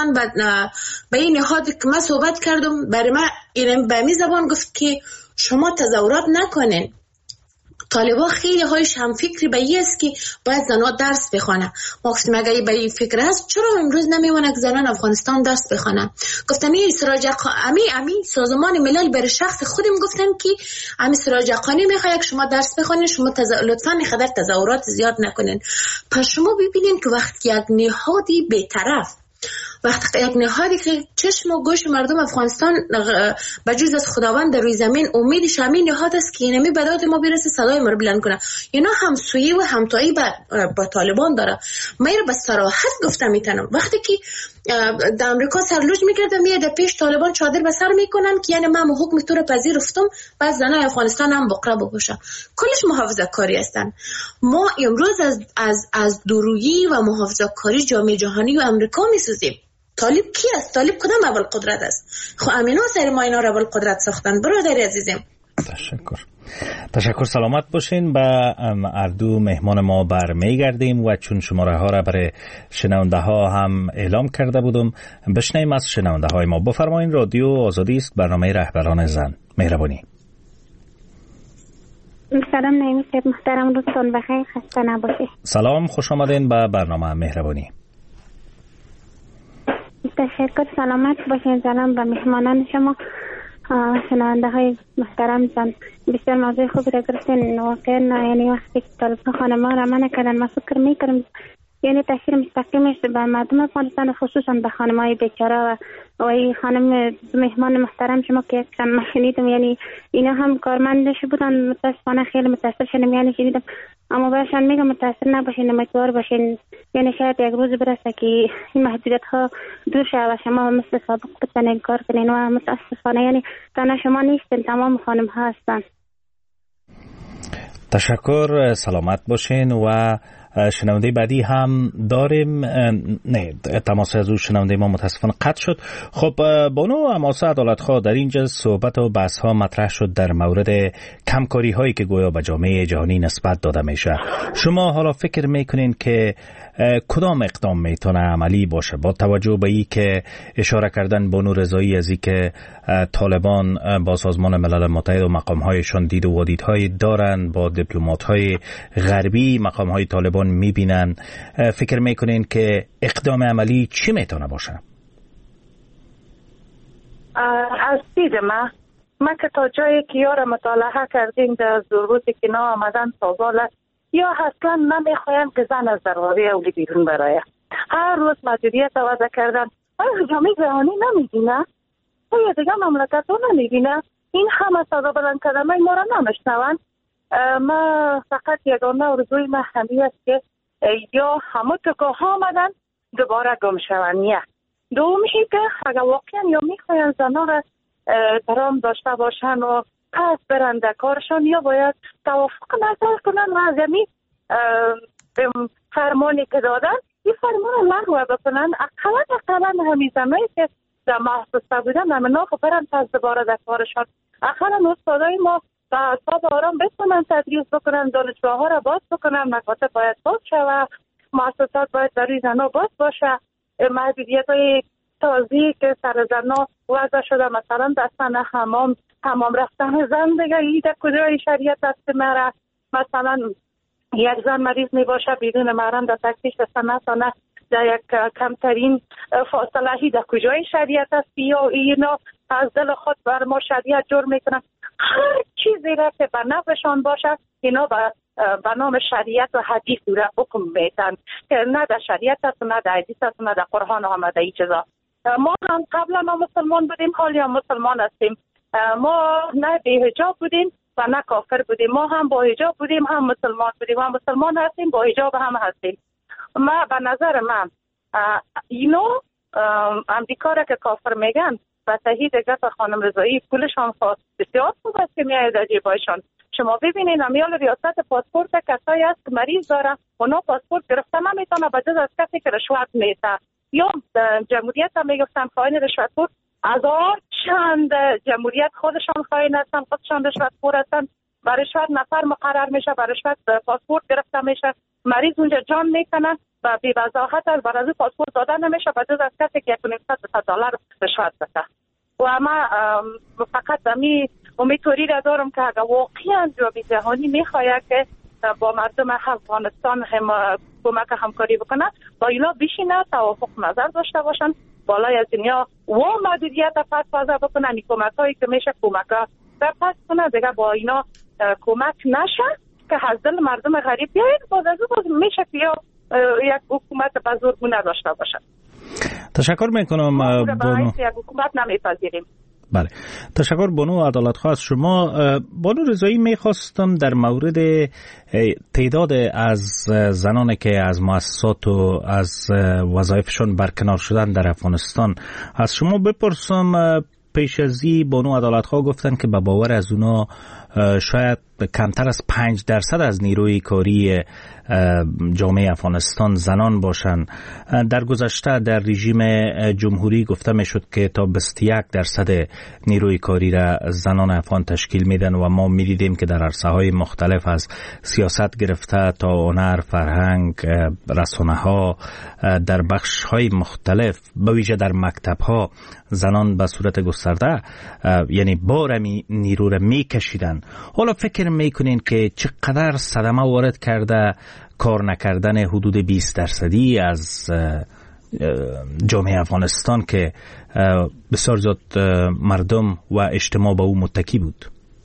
به این نهاد که من صحبت کردم برای من این به می زبان گفت که شما تظاهرات نکنین. طالبان خیلی هایش هم فکری به این است که باید زنان درس بخوانه. ما گفتیم اگه به این فکر هست چرا امروز نمیمونه که زنان افغانستان درس بخوانه؟ گفتم این سراج امی امی سازمان ملل بر شخص خودم گفتن که امی سراج قانی میخواد که شما درس بخونید، شما تز... لطفا خدر تظاهرات زیاد نکنین. پس شما ببینید که وقتی یک نهادی بی‌طرف، وقتی یک نهادی که چشم و گوش مردم افغانستان بجز از خداوند در روی زمین امیدش همین نهاد است که اینمی به داد ما برسه صدای ما رو بلند کنه، اینا همسویی و همتایی با, با طالبان داره. من رو به صراحت گفتم میتونم وقتی که در امریکا سرلوج میکردم یه ده پیش طالبان چادر به سر میکنن که یعنی من حکم تو رو پذیرفتم بعد زنای افغانستان هم بقره بپوشن، کلش محافظه کاری هستن. ما امروز از از از دورویی و محافظه کاری جامعه جهانی و امریکا میسوزیم. طالب کی است؟ طالب کدام اول قدرت است؟ خب امینا سر ما اینا رو اول قدرت ساختن. برادر عزیزم تشکر تشکر سلامت باشین. به اردو مهمان ما برمیگردیم و چون شماره ها را برای شنونده ها هم اعلام کرده بودم بشنویم از شنونده های ما. بفرمایین. رادیو آزادی است، برنامه رهبران زن. مهربانی. سلام نعیمی صاحب محترم، روزتون بخیر، خسته نباشید. سلام، خوش آمدین به برنامه مهربانی. تشکر، سلامت باشین. سلام به مهمانان شما، شنونده های محترم زن. بسیار موضوع خوبی را گرفتین. واقعا یعنی وقتی که طالبان خانم‌ها را منع کردن ما فکر می‌کردم یعنی تاثیر مستقیمش به مردم افغانستان خصوصا به خانم‌های بیچاره و و خانم مهمان محترم شما که من شنیدم یعنی اینا هم کارمندش بودن، متاسفانه خیلی متاسف شدم یعنی شنیدم، اما برشان میگم متاثر نباشین، امیدوار باشین یعنی شاید یک روز برسه که این محدودیت ها دور شه و شما مثل سابق بتونین کار کنین و متاسفانه یعنی تنها شما نیستین، تمام خانم ها هستن. تشکر، سلامت باشین. و شنونده بعدی هم داریم. نه، تماس از او شنونده ما متاسفانه قطع شد. خب بانو حماسه عدالتخواه، در اینجا صحبت و بحث ها مطرح شد در مورد کمکاری هایی که گویا به جامعه جهانی نسبت داده میشه. شما حالا فکر میکنین که کدام اقدام میتونه عملی باشه با توجه به ای که اشاره کردن بانو رضایی از ای که طالبان با سازمان ملل متحد و مقام هایشان دید و وادیدهایی دارن، با دیپلمات های غربی مقام های طالبان میبینن، فکر میکنین که اقدام عملی چی میتونه باشه؟ از دید من ما که تا جایی که یار مطالعه کردیم در ضروری که نا آمدن سازال یا اصلا نمیخواین که زن از دروازه اولی بیرون برایه. هر روز مدیریت وضع کردن. آیا جامعه جهانی نمیبینه؟ آیا دیگه مملکت ها نمیبینه؟ این همه صدا بلند کردن ما را نمیشنون. ما فقط یگانه آرزوی من همی است که یا همه تکاه ها آمدن دوباره گم شوند. یک دومی که اگر واقعا یا میخواین زنها را درام داشته باشن و پس برنده کارشان، یا باید توافق نظر کنن و از یمی فرمانی که دادن این فرمان لغو بکنن. اقلا اقلا همین زنایی که در محسوسه بودن همنا خب برن پس دوباره در کارشان. اقلا استادای ما با اعصاب آرام بتونن تدریس بکنن، دانشگاه را باز بکنن، مکاتب باید باز شود، مؤسسات باید برای زنها باز باشه. محدودیت های تازی که سر زنها وضع شده، مثلا دستن حمام حمام رفتن زن دیگه این در کجای شریعت دست مره. مثلا یک زن مریض می باشه بدون محرم در تکتیش دستن نتانه در یک کمترین فاصله هی در کجای شریعت است. یا اینا از دل خود بر ما شریعت جور میکنن. هر چیزی را که به نفعشان باشه اینا به به نام شریعت و حدیث را حکم میتن که نه در شریعت است نه در حدیث است نه در قرآن آمده این چیزا. ما هم قبلا ما مسلمان بودیم، حالی هم مسلمان هستیم. ما نه به حجاب بودیم و نه کافر بودیم، ما هم با حجاب بودیم هم مسلمان بودیم، هم مسلمان هستیم با حجاب هم هستیم. ما به نظر من اینو امریکا را که کافر میگن و تهید گفت خانم رضایی پولشان خواست بسیار خوب است که میاید در جیبایشان. شما ببینید امیال ریاست پاسپورت کسایی است که مریض داره اونا پاسپورت گرفته نمیتونه به جز از کسی که رشوت میده. یا جمهوریت هم میگفتن خواهین رشوت خور، هزار چند جمهوریت خودشان خواهین هستن، خودشان رشوت خور هستن. برای رشوت نفر مقرر میشه، برای رشوت پاسپورت گرفته میشه، مریض اونجا جان میکنن و بی وضاحت از برای پاسپورت داده نمیشه به جز از کسی که یک و نیم صد دلار رشوت بده. و ما فقط دمی امیدواری را دارم که اگر واقعا جامعه جهانی میخواهد که با مردم افغانستان هم کمک همکاری بکنه، با اینا بشینه توافق نظر داشته باشن، بالای از دنیا و محدودیت پس وضع بکنن. این کمک هایی که میشه کمک ها در پس کنه دیگه با اینا کمک نشه که از دل مردم غریب بیاید باز از باز میشه که یا یک حکومت بزرگونه داشته باشن. تشکر میکنم بانو. یک حکومت نمیپذیریم. بله، تشکر بانو عدالتخواه از شما. بانو رضایی میخواستم در مورد تعداد از زنانی که از مؤسسات و از وظایفشون برکنار شدن در افغانستان از شما بپرسم. پیش از این بانو عدالتخواه گفتن که به باور از اونا شاید کمتر از پنج درصد از نیروی کاری جامعه افغانستان زنان باشند. در گذشته در رژیم جمهوری گفته میشد که تا بیست و یک درصد نیروی کاری را زنان افغان تشکیل میدن و ما میدیدیم که در عرصه های مختلف از سیاست گرفته تا هنر، فرهنگ، رسانه ها، در بخش های مختلف به ویژه در مکتب ها زنان به صورت گسترده یعنی بارمی نیرو را میکشیدن. حالا فکر میکنین که چقدر صدمه وارد کرده کار نکردن حدود بیست درصدی از جامعه افغانستان که بسیار زیاد مردم و اجتماع به او متکی بود؟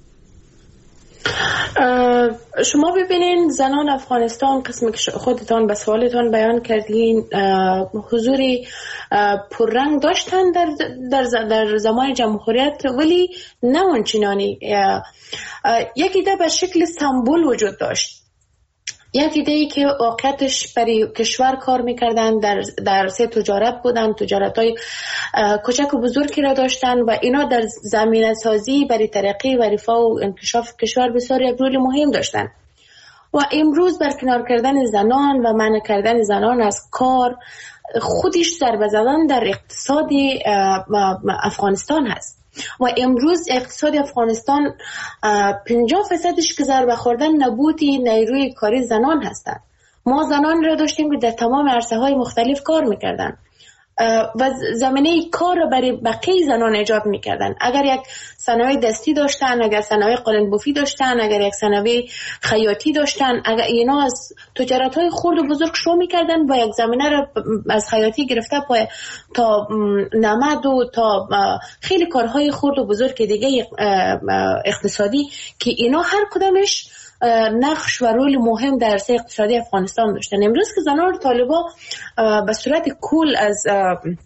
شما ببینین زنان افغانستان قسمی که خودتان به سوالتان بیان کردین حضوری پررنگ داشتن در, در, در زمان جمهوریت، ولی نه اونچنانی. یک ایده به شکل سمبول وجود داشت، یک ایده ای که واقعیتش برای کشور کار میکردن، در در سه تجارت بودن، تجارت های کوچک و بزرگی را داشتن و اینا در زمینه سازی برای ترقی و رفاه و انکشاف کشور بسیار یک رول مهم داشتن. و امروز برکنار کردن زنان و منع کردن زنان از کار خودش ضربه زدن در اقتصاد افغانستان هست. و امروز اقتصاد افغانستان پنجاه فیصدش که ضربه خوردن نبودی نیروی کاری زنان هستند. ما زنان را داشتیم که در تمام عرصه های مختلف کار میکردن و زمینه کار را برای بقیه زنان ایجاد میکردن. اگر یک صنایع دستی داشتن، اگر صنایع قالن‌بافی داشتن، اگر یک صنایع خیاطی داشتن، اگر اینا از تجارت های خرد و بزرگ شروع میکردن و یک زمینه را از خیاطی گرفته پای تا نمد و تا خیلی کارهای خرد و بزرگ دیگه اقتصادی که اینا هر کدامش نقش و رول مهم در عرصه اقتصادی افغانستان داشتن. امروز که زنان طالبا به صورت کل از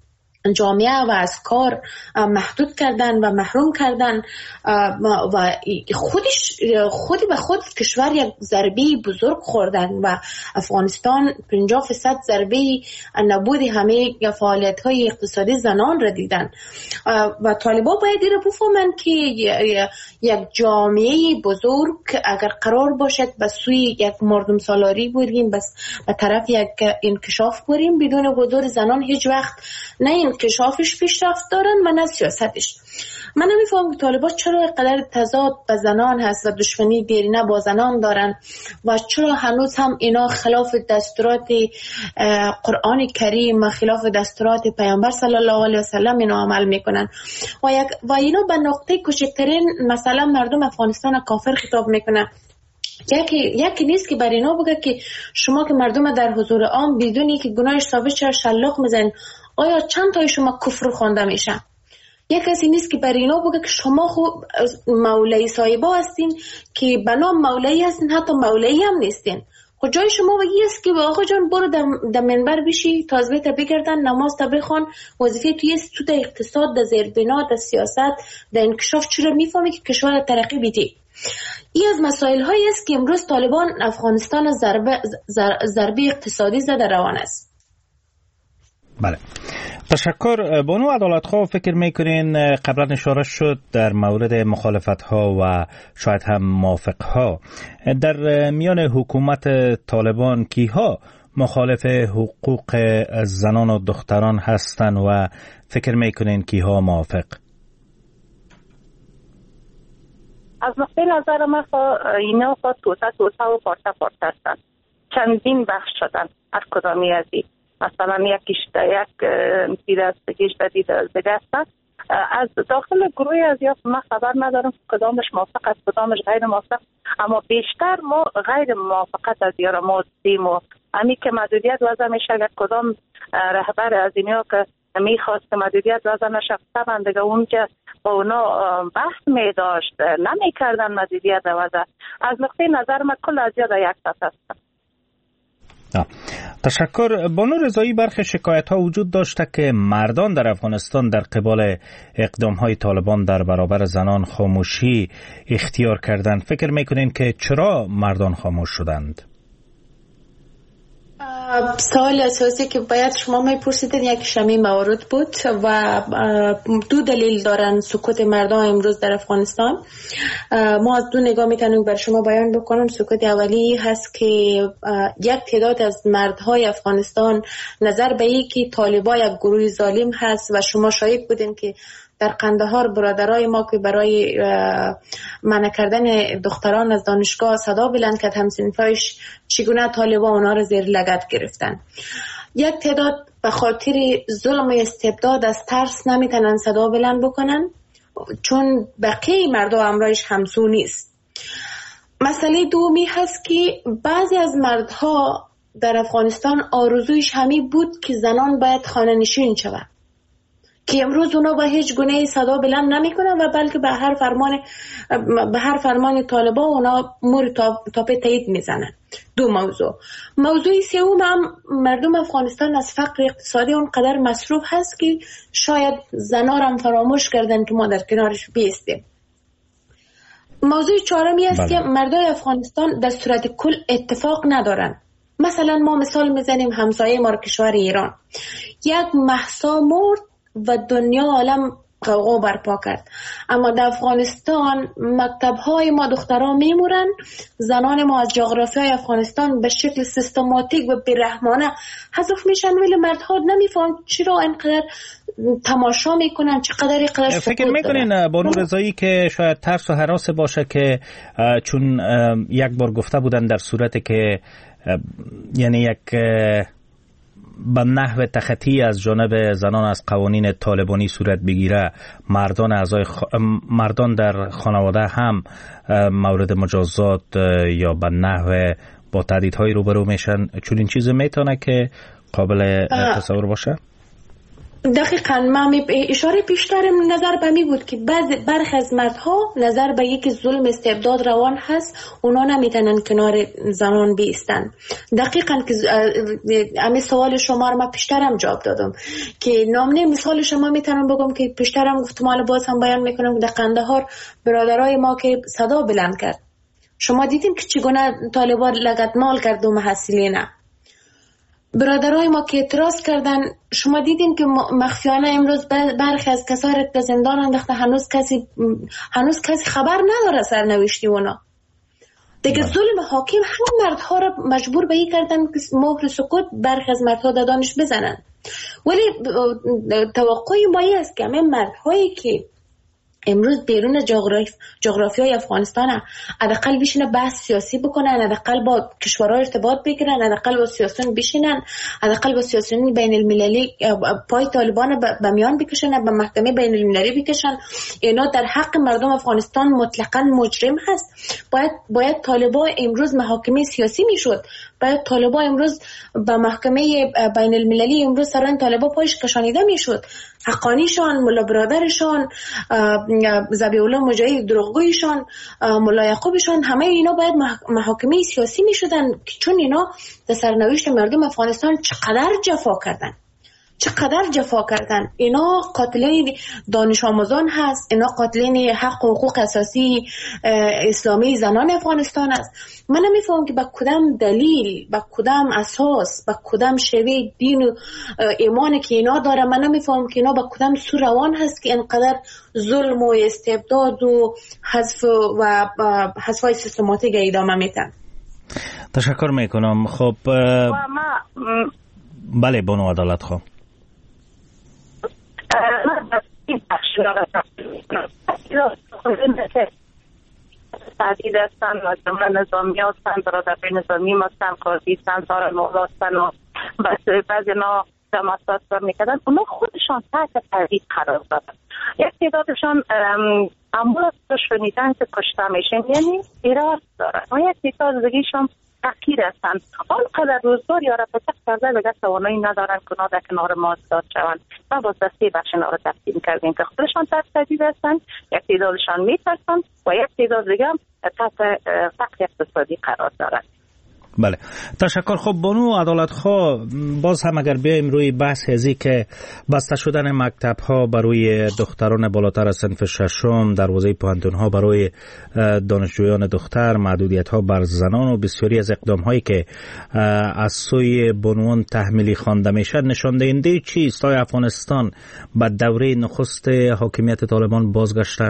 جامعه و از کار محدود کردن و محروم کردن و خودش خودی به خود کشور یک ضربه بزرگ خوردن و افغانستان پنجاه درصد ضربه نبود همه فعالیت های اقتصادی زنان را دیدن و طالبان باید این را بفهمن که یک جامعه بزرگ اگر قرار باشد به سوی یک مردم سالاری بریم بس به طرف یک انکشاف بریم بدون حضور زنان هیچ وقت نه انکشافش پیشرفت دارن و نه سیاستش. من نمیفهم که طالبان چرا قدر تضاد به زنان هست و دشمنی دیرینه با زنان دارن و چرا هنوز هم اینا خلاف دستورات قرآن کریم و خلاف دستورات پیامبر صلی الله علیه و سلم اینا عمل میکنن و یک و اینا به نقطه کوچکترین مثلا مردم افغانستان کافر خطاب میکنن. یکی یکی نیست که بر اینا بگه که شما که مردم در حضور عام بدونی که گناهش ثابت شد شلاق میزنن، آیا چند تای شما کفر خوانده میشه؟ یک کسی نیست که بر اینا بگه که شما خوب مولای صاحبا هستین که به نام مولایی هستین، حتی مولایی هم نیستین. خود جای شما بگی است که آقا جان برو در منبر بشی، تازبه تا بگردن، نماز تا بخوان، وظیفه توی است تو در اقتصاد، در زیربنا، در سیاست، در انکشاف چرا میفهمی که کشور ترقی بیدی. این از مسائل هایی است که امروز طالبان افغانستان ضربه ضربه اقتصادی زده روان است. بله، تشکر. بانو عدالتخواه، فکر میکنین قبلا اشاره شد در مورد مخالفت ها و شاید هم موافق ها در میان حکومت طالبان کیها مخالف حقوق زنان و دختران هستند و فکر میکنین کیها موافق؟ از نقطه نظر من اینا خود توسه توسه و پارچه پارچه هستند. چندین بخش شدن از کدامی از این. مثلا یکیش یک دید از بگیش در دید از دیگه هستن. از داخل گروه از یا من خبر ندارم کدامش موافق است کدامش غیر موافق، اما بیشتر ما غیر موافقت از یارا ما دیم و همی که محدودیت وضع میشه. اگر کدام رهبر از اینیا که میخواست که محدودیت وضع نشه طبعا دیگه اون که با اونا بحث میداشت نمیکردن محدودیت وضع. از نقطه نظر من کل از یاد یک ساعت هستن. تشکر. بانو رضایی، برخی شکایت ها وجود داشته که مردان در افغانستان در قبال اقدام های طالبان در برابر زنان خاموشی اختیار کردند. فکر میکنین که چرا مردان خاموش شدند؟ سوال اساسی که باید شما میپرسیدین یک شمی موارد بود و دو دلیل دارن سکوت مردم امروز در افغانستان. ما از دو نگاه میکنیم بر شما بیان بکنم. سکوت اولی هست که یک تعداد از مردهای افغانستان نظر به این که طالبان یک گروه ظالم هست و شما شاهد بودین که در قندهار برادرای ما که برای منع کردن دختران از دانشگاه صدا بلند کرد همسنفایش چگونه طالبان اونا رو زیر لگد گرفتن. یک تعداد به خاطر ظلم و استبداد از ترس نمیتونن صدا بلند بکنن چون بقیه مردم امرایش همسو نیست. مسئله دومی هست که بعضی از مردها در افغانستان آرزویش همین بود که زنان باید خانه نشین شود که امروز اونا با هیچ گونه صدا بلند نمی کنن و بلکه به هر فرمان به هر فرمان طالبان اونا مور تاپه تایید میزنن. دو موضوع. موضوع سوم هم مردم افغانستان از فقر اقتصادی اونقدر مصروف هست که شاید زنا هم فراموش کردن که ما در کنارش بیستیم. موضوع چهارمی است که مردم افغانستان در صورت کل اتفاق ندارن. مثلا ما مثال میزنیم همسایه ما کشور ایران یک مهسا مرد و دنیا عالم غوغا برپا کرد، اما در افغانستان مکتب‌های ما دختران میمورن، زنان ما از جغرافیای افغانستان به شکل سیستماتیک و بی‌رحمانه حذف میشن ولی مردها نمیفهمن چرا اینقدر تماشا میکنن، چقدر اینقدر سکوت فکر میکنین بانو رضایی که شاید ترس و هراس باشه که چون یک بار گفته بودن در صورتی که یعنی یک به نحو تخطی از جانب زنان از قوانین طالبانی صورت بگیره مردان اعضای خ... مردان در خانواده هم مورد مجازات یا به نحو با تهدیدهای روبرو میشن، چون این چیز میتونه که قابل تصور باشه؟ دقیقاً من اشاره پیشترم نظر به می بود که بعض برخی از مردها نظر به یک ظلم استبداد روان هست، اونا نمیتونن کنار زنان بیستن. دقیقاً که امی سوال شما رو من پیشترم جواب دادم که نامنه مثال شما میتونم بگم که پیشترم گفتم، حالا باز هم بیان میکنم در قندهار برادرای ما که صدا بلند کرد، شما دیدین که چگونه طالبان لگد مال کرد و محصلینه. برادرای ما که اعتراض کردن، شما دیدین که مخفیانه امروز برخی از کسا را به زندان انداخته، هنوز کسی هنوز کسی خبر نداره سرنوشتی اونا. دیگه ظلم حاکم هم مردها را مجبور به این کردن که مهر سکوت برخی از مردها دادانش بزنن. ولی توقع ما است که همه مردهایی که امروز بیرون جغرافی جغرافیای افغانستان حداقل بشینن بحث سیاسی بکنن، حداقل با کشورها ارتباط بگیرن، حداقل با سیاسیون بشینن، حداقل با سیاسیون بین المللی پای طالبان به میان بکشن، به محکمه بین المللی بکشن. اینا در حق مردم افغانستان مطلقاً مجرم هست. باید باید طالبان امروز محاکمه سیاسی میشد، باید طالبان امروز به محکمه بین المللی امروز سران طالبان پایش کشانیده میشد. حقانیشان، ملا برادرشان، ذبیح الله مجاهد دروغگویشان، ملا یعقوبشان، همه اینا باید محاکمه سیاسی می شدن، چون اینا در سرنوشت مردم افغانستان چقدر جفا کردن چقدر جفا کردن. اینا قاتلین دانش آموزان هست، اینا قاتلین حق و حقوق اساسی اسلامی زنان افغانستان است. من نمیفهم که با کدام دلیل، با کدام اساس، با کدام شیوه دین و ایمانی که اینا داره، من نمیفهم که اینا با کدام سو روان هست که اینقدر ظلم و استبداد و حذف و حذفای سیستماتیک ادامه میدن. تشکر میکنم. خب بله بانو عدالت خان. من این بخش را تعدید هستن، جمله نظامی هستن، برادر نظامی هستن، قاضی هستن، سار مولا هستن و بعضی نا جماعت را میکردن. اونا خودشان تحت تعدید قرار دادن. یک تعدادشان امروز رو شنیدن که کشته میشن، یعنی ایراز دارن و یک تعداد دیگه‌شان تحقیر هستند. آنقدر روزگار یا را پسک کرده بگه توانایی ندارن که اونا در کنار ما داد شوند و باز دسته بخش اینا را تقسیم کردیم که خودشان تحت تهدید هستند، یک تعدادشان میترسند و یک تعداد دیگه هم تحت فقر اقتصادی قرار دارند. بله تشکر. خب بانو عدالت خواه، باز هم اگر بیایم روی بحث ازی که بسته شدن مکتب ها برای دختران بالاتر از صنف ششم، دروازه پوهنتون ها برای دانشجویان دختر، محدودیت ها بر زنان و بسیاری از اقدام هایی که از سوی بانوان تحمیلی خوانده میشد نشان دهنده چیست؟ آیا افغانستان به دوره نخست حاکمیت طالبان بازگشته؟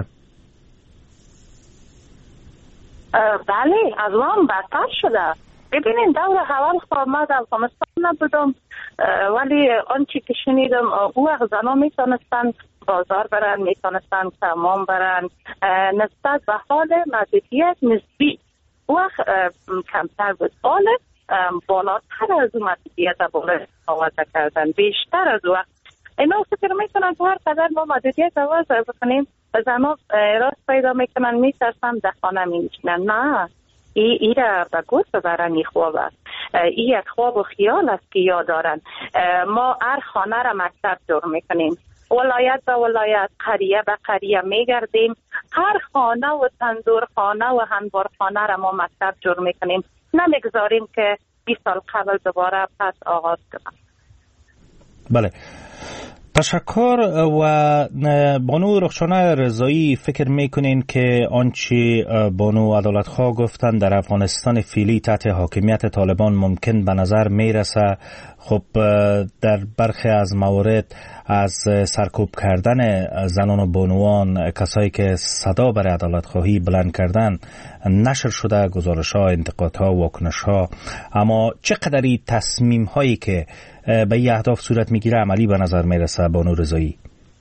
بله از اون بدتر شده. ببینین دور اول خب ما در افغانستان نبودم، ولی آنچه که شنیدم او وقت زنها میتونستن بازار برن، میتونستن تمام برن، نسبت به حال محدودیت نسبی او وقت کمتر بود. حال بالاتر از اون محدودیت بالا آوازه کردن، بیشتر از وقت. اینا فکر میکنن که هر قدر ما محدودیت آوازه بکنیم زنها راست پیدا میکنن، میترسن در خانه میشنن. نه، ای ای را به گوش ببرن. ای خواب است، ای یک خواب و خیال است که یاد دارن. ما هر خانه را مکتب جور میکنیم، ولایت به ولایت، قریه به قریه میگردیم، هر خانه و تندور خانه و هنبار خانه را ما مکتب جور میکنیم، نمیگذاریم که بیست سال قبل دوباره پس آغاز کنم. بله تشکر. و بانو رخشانه رضایی، فکر میکنین که آنچه بانو عدالت خواه گفتن در افغانستان فعلی تحت حاکمیت طالبان ممکن به نظر میرسه؟ خب در برخی از موارد از سرکوب کردن زنان و بانوان، کسایی که صدا برای عدالت خواهی بلند کردن نشر شده، گزارش ها، انتقاد ها، واکنش ها. اما چقدری تصمیم هایی که به این اهداف صورت میگیره عملی به نظر میرسه بانو رضایی؟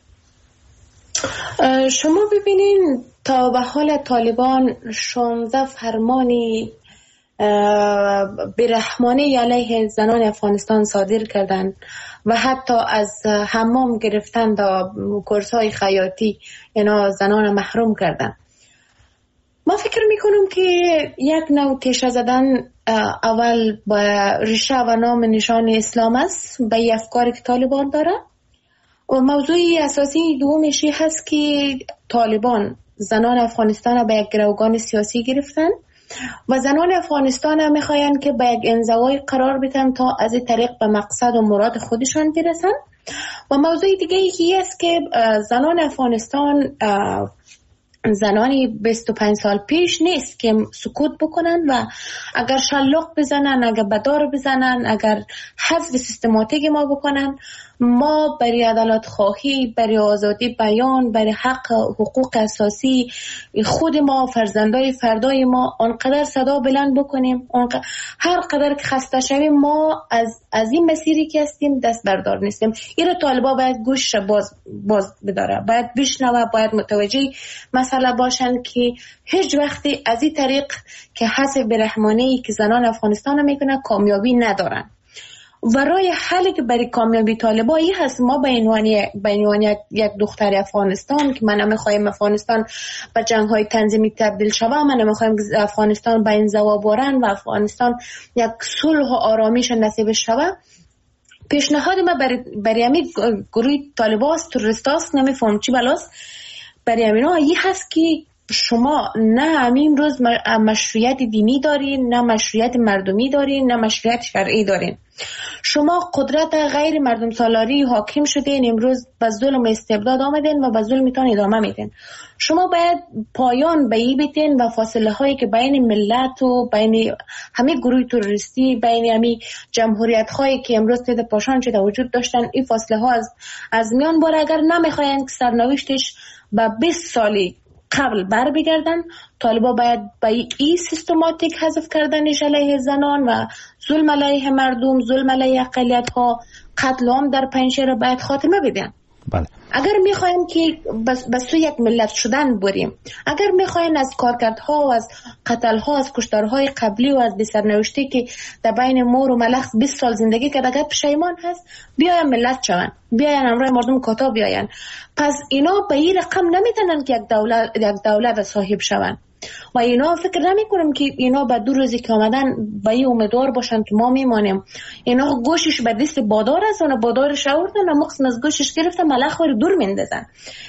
شما ببینین تا به حال طالبان شانزده فرمانی برحمانه علیه زنان افغانستان صادر کردن و حتی از حمام گرفتن تا کورس‌های خیاطی اینا زنان محروم کردن. ما فکر میکنم که یک نوع تیشه زدن اول با ریشه و نام نشان اسلام است به افکاری که طالبان داره. و موضوع اساسی دومشی هست که طالبان زنان افغانستان را به یک گروگان سیاسی گرفتن و زنان افغانستان هم میخواین که به یک انزوای قرار بدن تا از این طریق به مقصد و مراد خودشان برسن. و موضوع دیگه یکی است که زنان افغانستان زنانی بیست و پنج سال پیش نیست که سکوت بکنن و اگر شلاق بزنن، اگر بدار بزنن، اگر حذف سیستماتیک ما بکنن، ما برای عدالت خواهی، برای آزادی بیان، برای حق حقوق اساسی خود ما، فرزندای فردای ما آنقدر صدا بلند بکنیم، هر قدر که خسته شویم ما از از این مسیری که هستیم دست بردار نیستیم. این طالبا باید گوش باز باز بداره، باید بشنوه، باید متوجه مسئله باشن که هیچ وقتی از این طریق که حسب برحمانه‌ای که زنان افغانستان میکنه کامیابی ندارن. و راه حلی که برای کامیابی طالبایی هست، ما به عنوان به عنوان یک دختر افغانستان که من نمیخوایم افغانستان به جنگ‌های تنظیمی تبدیل شود، من نمیخوایم افغانستان به انزوا بارن و افغانستان یک صلح و آرامش نصیب شود. پیشنهاد ما برای برای همین گروه طالباست، تروریستاست، نمیفهم چی بلاست، برای همینا این هست که شما نه همین روز مشروعیت دینی دارین، نه مشروعیت مردمی دارین، نه مشروعیت شرعی دارین. شما قدرت غیر مردم سالاری حاکم شدین، امروز به ظلم و استبداد آمدین و به ظلمتان ادامه میدین. شما باید پایان به این بدین و فاصله هایی که بین ملت و بین همه گروه تروریستی، بین همه جمهوریت هایی که امروز تحت پاشان شده وجود داشتن، این فاصله ها از از میان بار. اگر نمیخواین که سرنوشتش به بیست سالی قبل بر بگردن، طالبا باید با این سیستماتیک حذف کردنش علیه زنان و ظلم علیه مردم، ظلم علیه اقلیت ها، قتل عام در پنجشیر باید خاتمه بدن. بله. اگر میخوایم که بس بس یک ملت شدن بریم، اگر میخوایم از کارکردها و از قتلها، از کشتارهای قبلی و از بسرنوشتی که در بین مور و ملخ بیست سال زندگی کرده اگر پشیمان هست، بیاین ملت شون، بیاین همراه مردم کوتا بیاین. پس اینا به این رقم نمیتونن که یک دولت یک دولت صاحب شون و اینا فکر نمی کنم که اینا به دو روزی که آمدن به این امیدوار باشن که ما میمانیم. اینا گوشش به دست بادار است و بادارش آوردن و مقصد از گوشش گرفتن ملخ رو دور میندازن.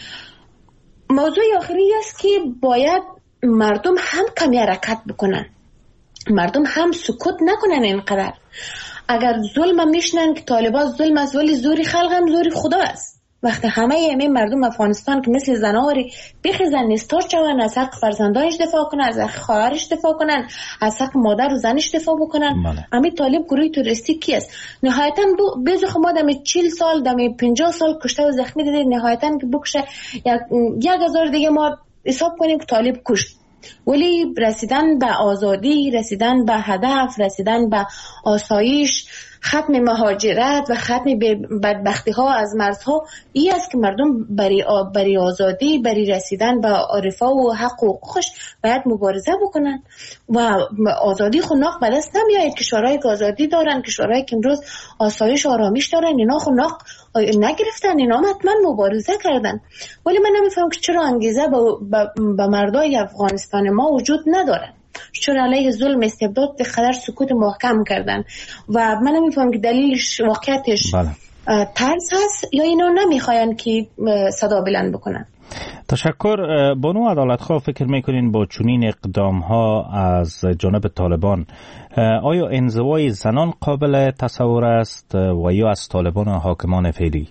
موضوع آخری است که باید مردم هم کمی حرکت بکنن، مردم هم سکوت نکنن. اینقدر اگر ظلم میشنن که طالبان ظلم است، ولی زوری خلق هم زوری خدا است. وقتی همه همه مردم افغانستان که مثل زناری بخیزن نستار شون، از حق فرزندانش دفاع کنن، از حق خواهرش دفاع کنن، از حق مادر و زنش دفاع بکنن، همین طالب گروه توریستی کی است؟ نهایتا بزخ ما دمی چهل سال دمی پنجاه سال کشته و زخمی دیده، نهایتا که بکشه یک هزار دیگه ما حساب کنیم که طالب کشت. ولی رسیدن به آزادی، رسیدن به هدف، رسیدن به آسایش، ختم مهاجرت و ختم بدبختی ها از مرزها، این است که مردم برای برای آزادی، برای رسیدن به رفاه و حق و حقوقش باید مبارزه بکنن و آزادی خناق به دست نمیاد. کشورهایی که آزادی دارن، کشورهایی که امروز آسایش و آرامش دارن، اینا خناق نگرفتن، اینا حتما مبارزه کردن. ولی من نمیفهم که چرا انگیزه به مردای افغانستان ما وجود نداره، چرا علیه ظلم استبداد بخدر سکوت محکم کردن و من نمیفهم که دلیلش واقعیتش بله. ترس هست یا اینا نمیخواین که صدا بلند بکنن. تشکر. بانو عدالتخواه، فکر میکنین با چنین اقدام ها از جانب طالبان آیا انزوای زنان قابل تصور است و یا از طالبان و حاکمان فعلی؟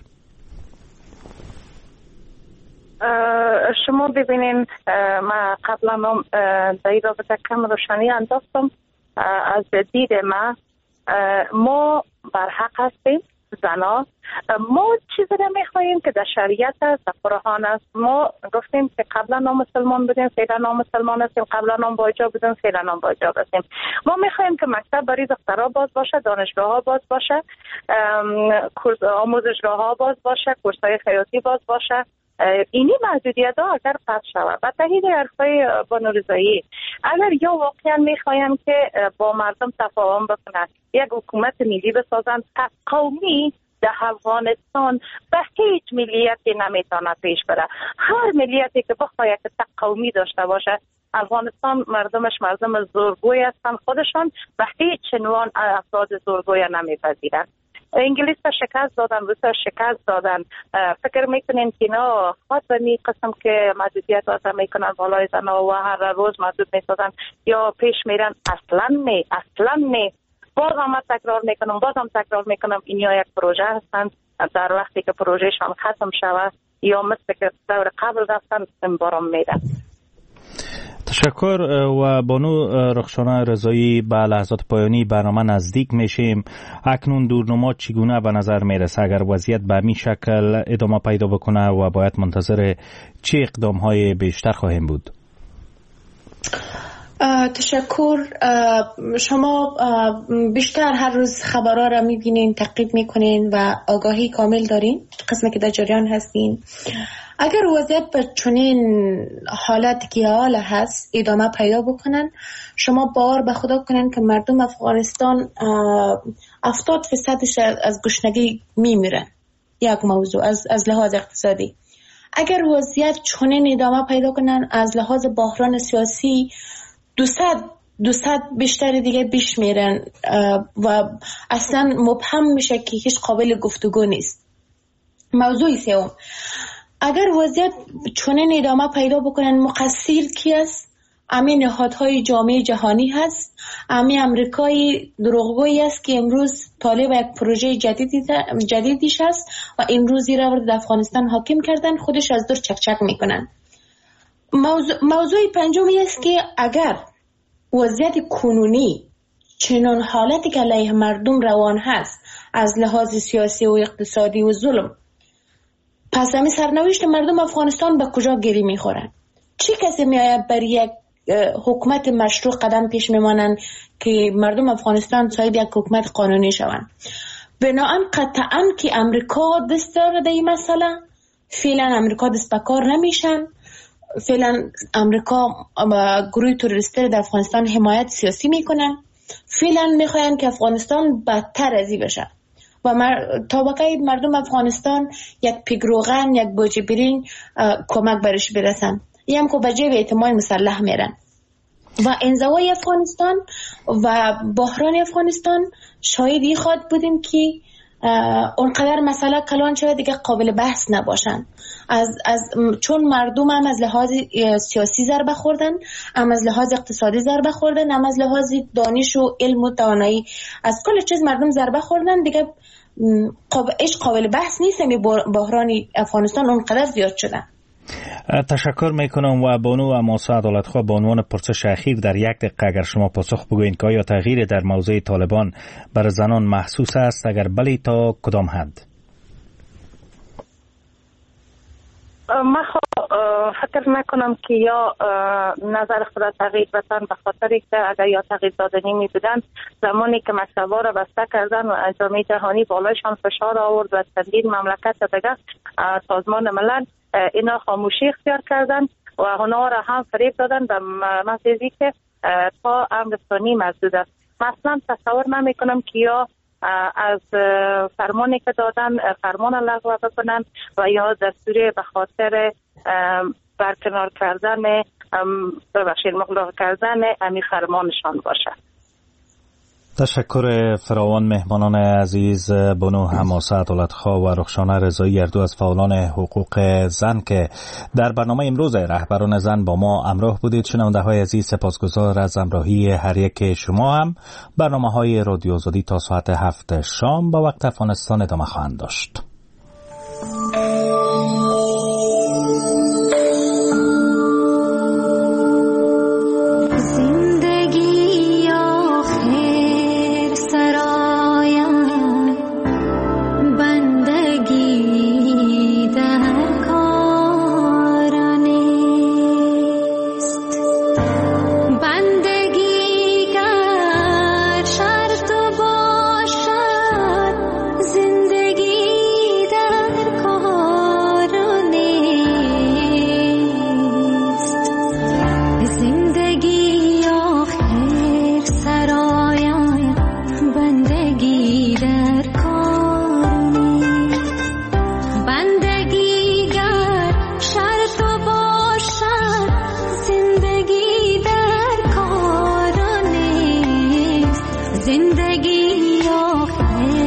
شما ببینین، ما قبلا در این رابطه کم روشنی انداختم. از دید ما ما بر حق هستیم، زنا. ما چیزی نمیخواهیم که در شریعت است، در قرآن است. ما گفتیم که قبلا نامسلمان بودیم، فعلا نامسلمان هستیم، قبلا نام باجا بودیم، فعلا نام باجا هستیم. ما میخواهیم که مکتب برای دخترها باز باشه، دانشگاه ها باز باشه، کورس آموزشگاه ها باز باشه، کورس های خیاطی باز باشه. اینی محدودیت ها اگر پس شود با تایید حرفای بانو رضایی، اگر یا واقعا میخوایم که با مردم تفاهم بکنن، یک حکومت ملی بسازن، تک قومی در افغانستان به هیچ ملیتی نمیتونه پیش بره. هر ملیتی که بخواد یک تک قومی داشته باشه، افغانستان مردمش مردم زورگوی هستن، خودشان به هیچ عنوان افراد زورگوی نمیپذیرن. انگلیس را شکست دادن، روسا شکست دادن. فکر میکنین که اینا خاص به می قسم که محدودیت واسه میکنن بالای زنها و هر روز محدود میسازن یا پیش میرن؟ اصلا نه، اصلا نه. باز هم تکرار میکنم باز هم تکرار میکنم اینا یک پروژه هستند. در وقتی که پروژهشان ختم شود یا مثل که دور قبل رفتن انبارم میدن. تشکر. و بانو رخشانه رضایی، به لحظات پایانی برنامه نزدیک میشیم. اکنون دورنما چگونه به نظر میرسه اگر وضعیت به همین شکل ادامه پیدا بکنه و باید منتظر چه اقدام های بیشتر خواهیم بود؟ تشکر. شما بیشتر هر روز خبرها را میبینین، تعقیب میکنین و آگاهی کامل دارین قسمی که در جریان هستین. اگر وضعیت به چنین حالت که حال هست ادامه پیدا بکنن، شما باور به خدا کنن که مردم افغانستان هفتاد فیصدش از گشنگی میمیرن. یک موضوع از از لحاظ اقتصادی. اگر وضعیت چنین ادامه پیدا کنن، از لحاظ بحران سیاسی دوصد دوصد بیشتر دیگه بیش میرن و اصلا مبهم میشه که هیچ قابل گفتگو نیست. موضوع سوم، اگر وضعیت چنین ادامه پیدا بکنن، مقصر کی است؟ همین نهادهای جامعه جهانی هست. همین امریکای دروغگویی است که امروز طالب یک پروژه جدیدی جدیدیش است و امروز را در افغانستان حاکم کردن، خودش از دور چکچک میکنن. موضوع, موضوع پنجمی است که اگر وضعیت کنونی چنان حالتی که علیه مردم روان هست از لحاظ سیاسی و اقتصادی و ظلم، پس همین سرنوشت مردم افغانستان به کجا گیری میخورن؟ چی کسی میآید بر یک حکومت مشروع قدم پیش میمانند که مردم افغانستان صاحب یک حکومت قانونی شوند؟ بنابراین قطعاً که امریکا دست داره در این مسئله. فعلا امریکا دست به کار نمیشن. فعلا امریکا گروه تروریستی در افغانستان حمایت سیاسی میکنن. فعلا میخواین که افغانستان بدتر از این بشه و مر... طبقه مردم افغانستان یک پیگروغن، یک بوجبرین کمک برش برسن. این هم که به جیب اعتماد مسلح میرن و انزوای افغانستان و بحران افغانستان شاهدی خواد بودیم که اونقدر مسئله کلان شود دیگه قابل بحث نباشن. از از چون مردم هم از لحاظ سیاسی ضربه خوردن، هم از لحاظ اقتصادی ضربه خوردن، هم از لحاظ دانش و علم و توانایی، از کل چیز مردم ضربه خوردن دیگه. قابل ايش قابل بحث نیست. می بحران افغانستان اونقدر زیاد شده. تشکر میکنم. و بانو اماسه عدالتخواه، به عنوان پرسش اخیر در یک دقیقه اگر شما پاسخ بگوین که آیا تغییر در موضع طالبان بر زنان محسوس است؟ اگر بله تا کدام حد؟ من فکر نکنم که یا نظر خود تغییر بدن، به خاطر که اگر یا تغییر دادنی می بودن زمانی که مکتب‌ها را بسته کردن و جامعه جهانی بالایشان فشار آورد و چندین مملکت دیگه سازمان ملل اینا خاموشی اختیار کردن و اونا را هم فریب دادن به محضی که تا امر ثانی محدود است. مثلا تصور نمی کنم که یا از فرمانی که دادن فرمان لغو بکنن و یا دستوری به خاطر برکنار کردن ببخشید مغلق کردن امی فرمانشان باشه. تشکر فراوان مهمانان عزیز بانو حماسه عدالتخواه و رخشانه رضایی، هر دو از فعالان حقوق زن که در برنامه امروز رهبران زن با ما همراه بودید. شنونده های عزیز، سپاسگزار از همراهی هر یک شما. هم برنامه های رادیو آزادی تا ساعت هفت شام با وقت افغانستان ادامه خواهند داشت. زندگی آخر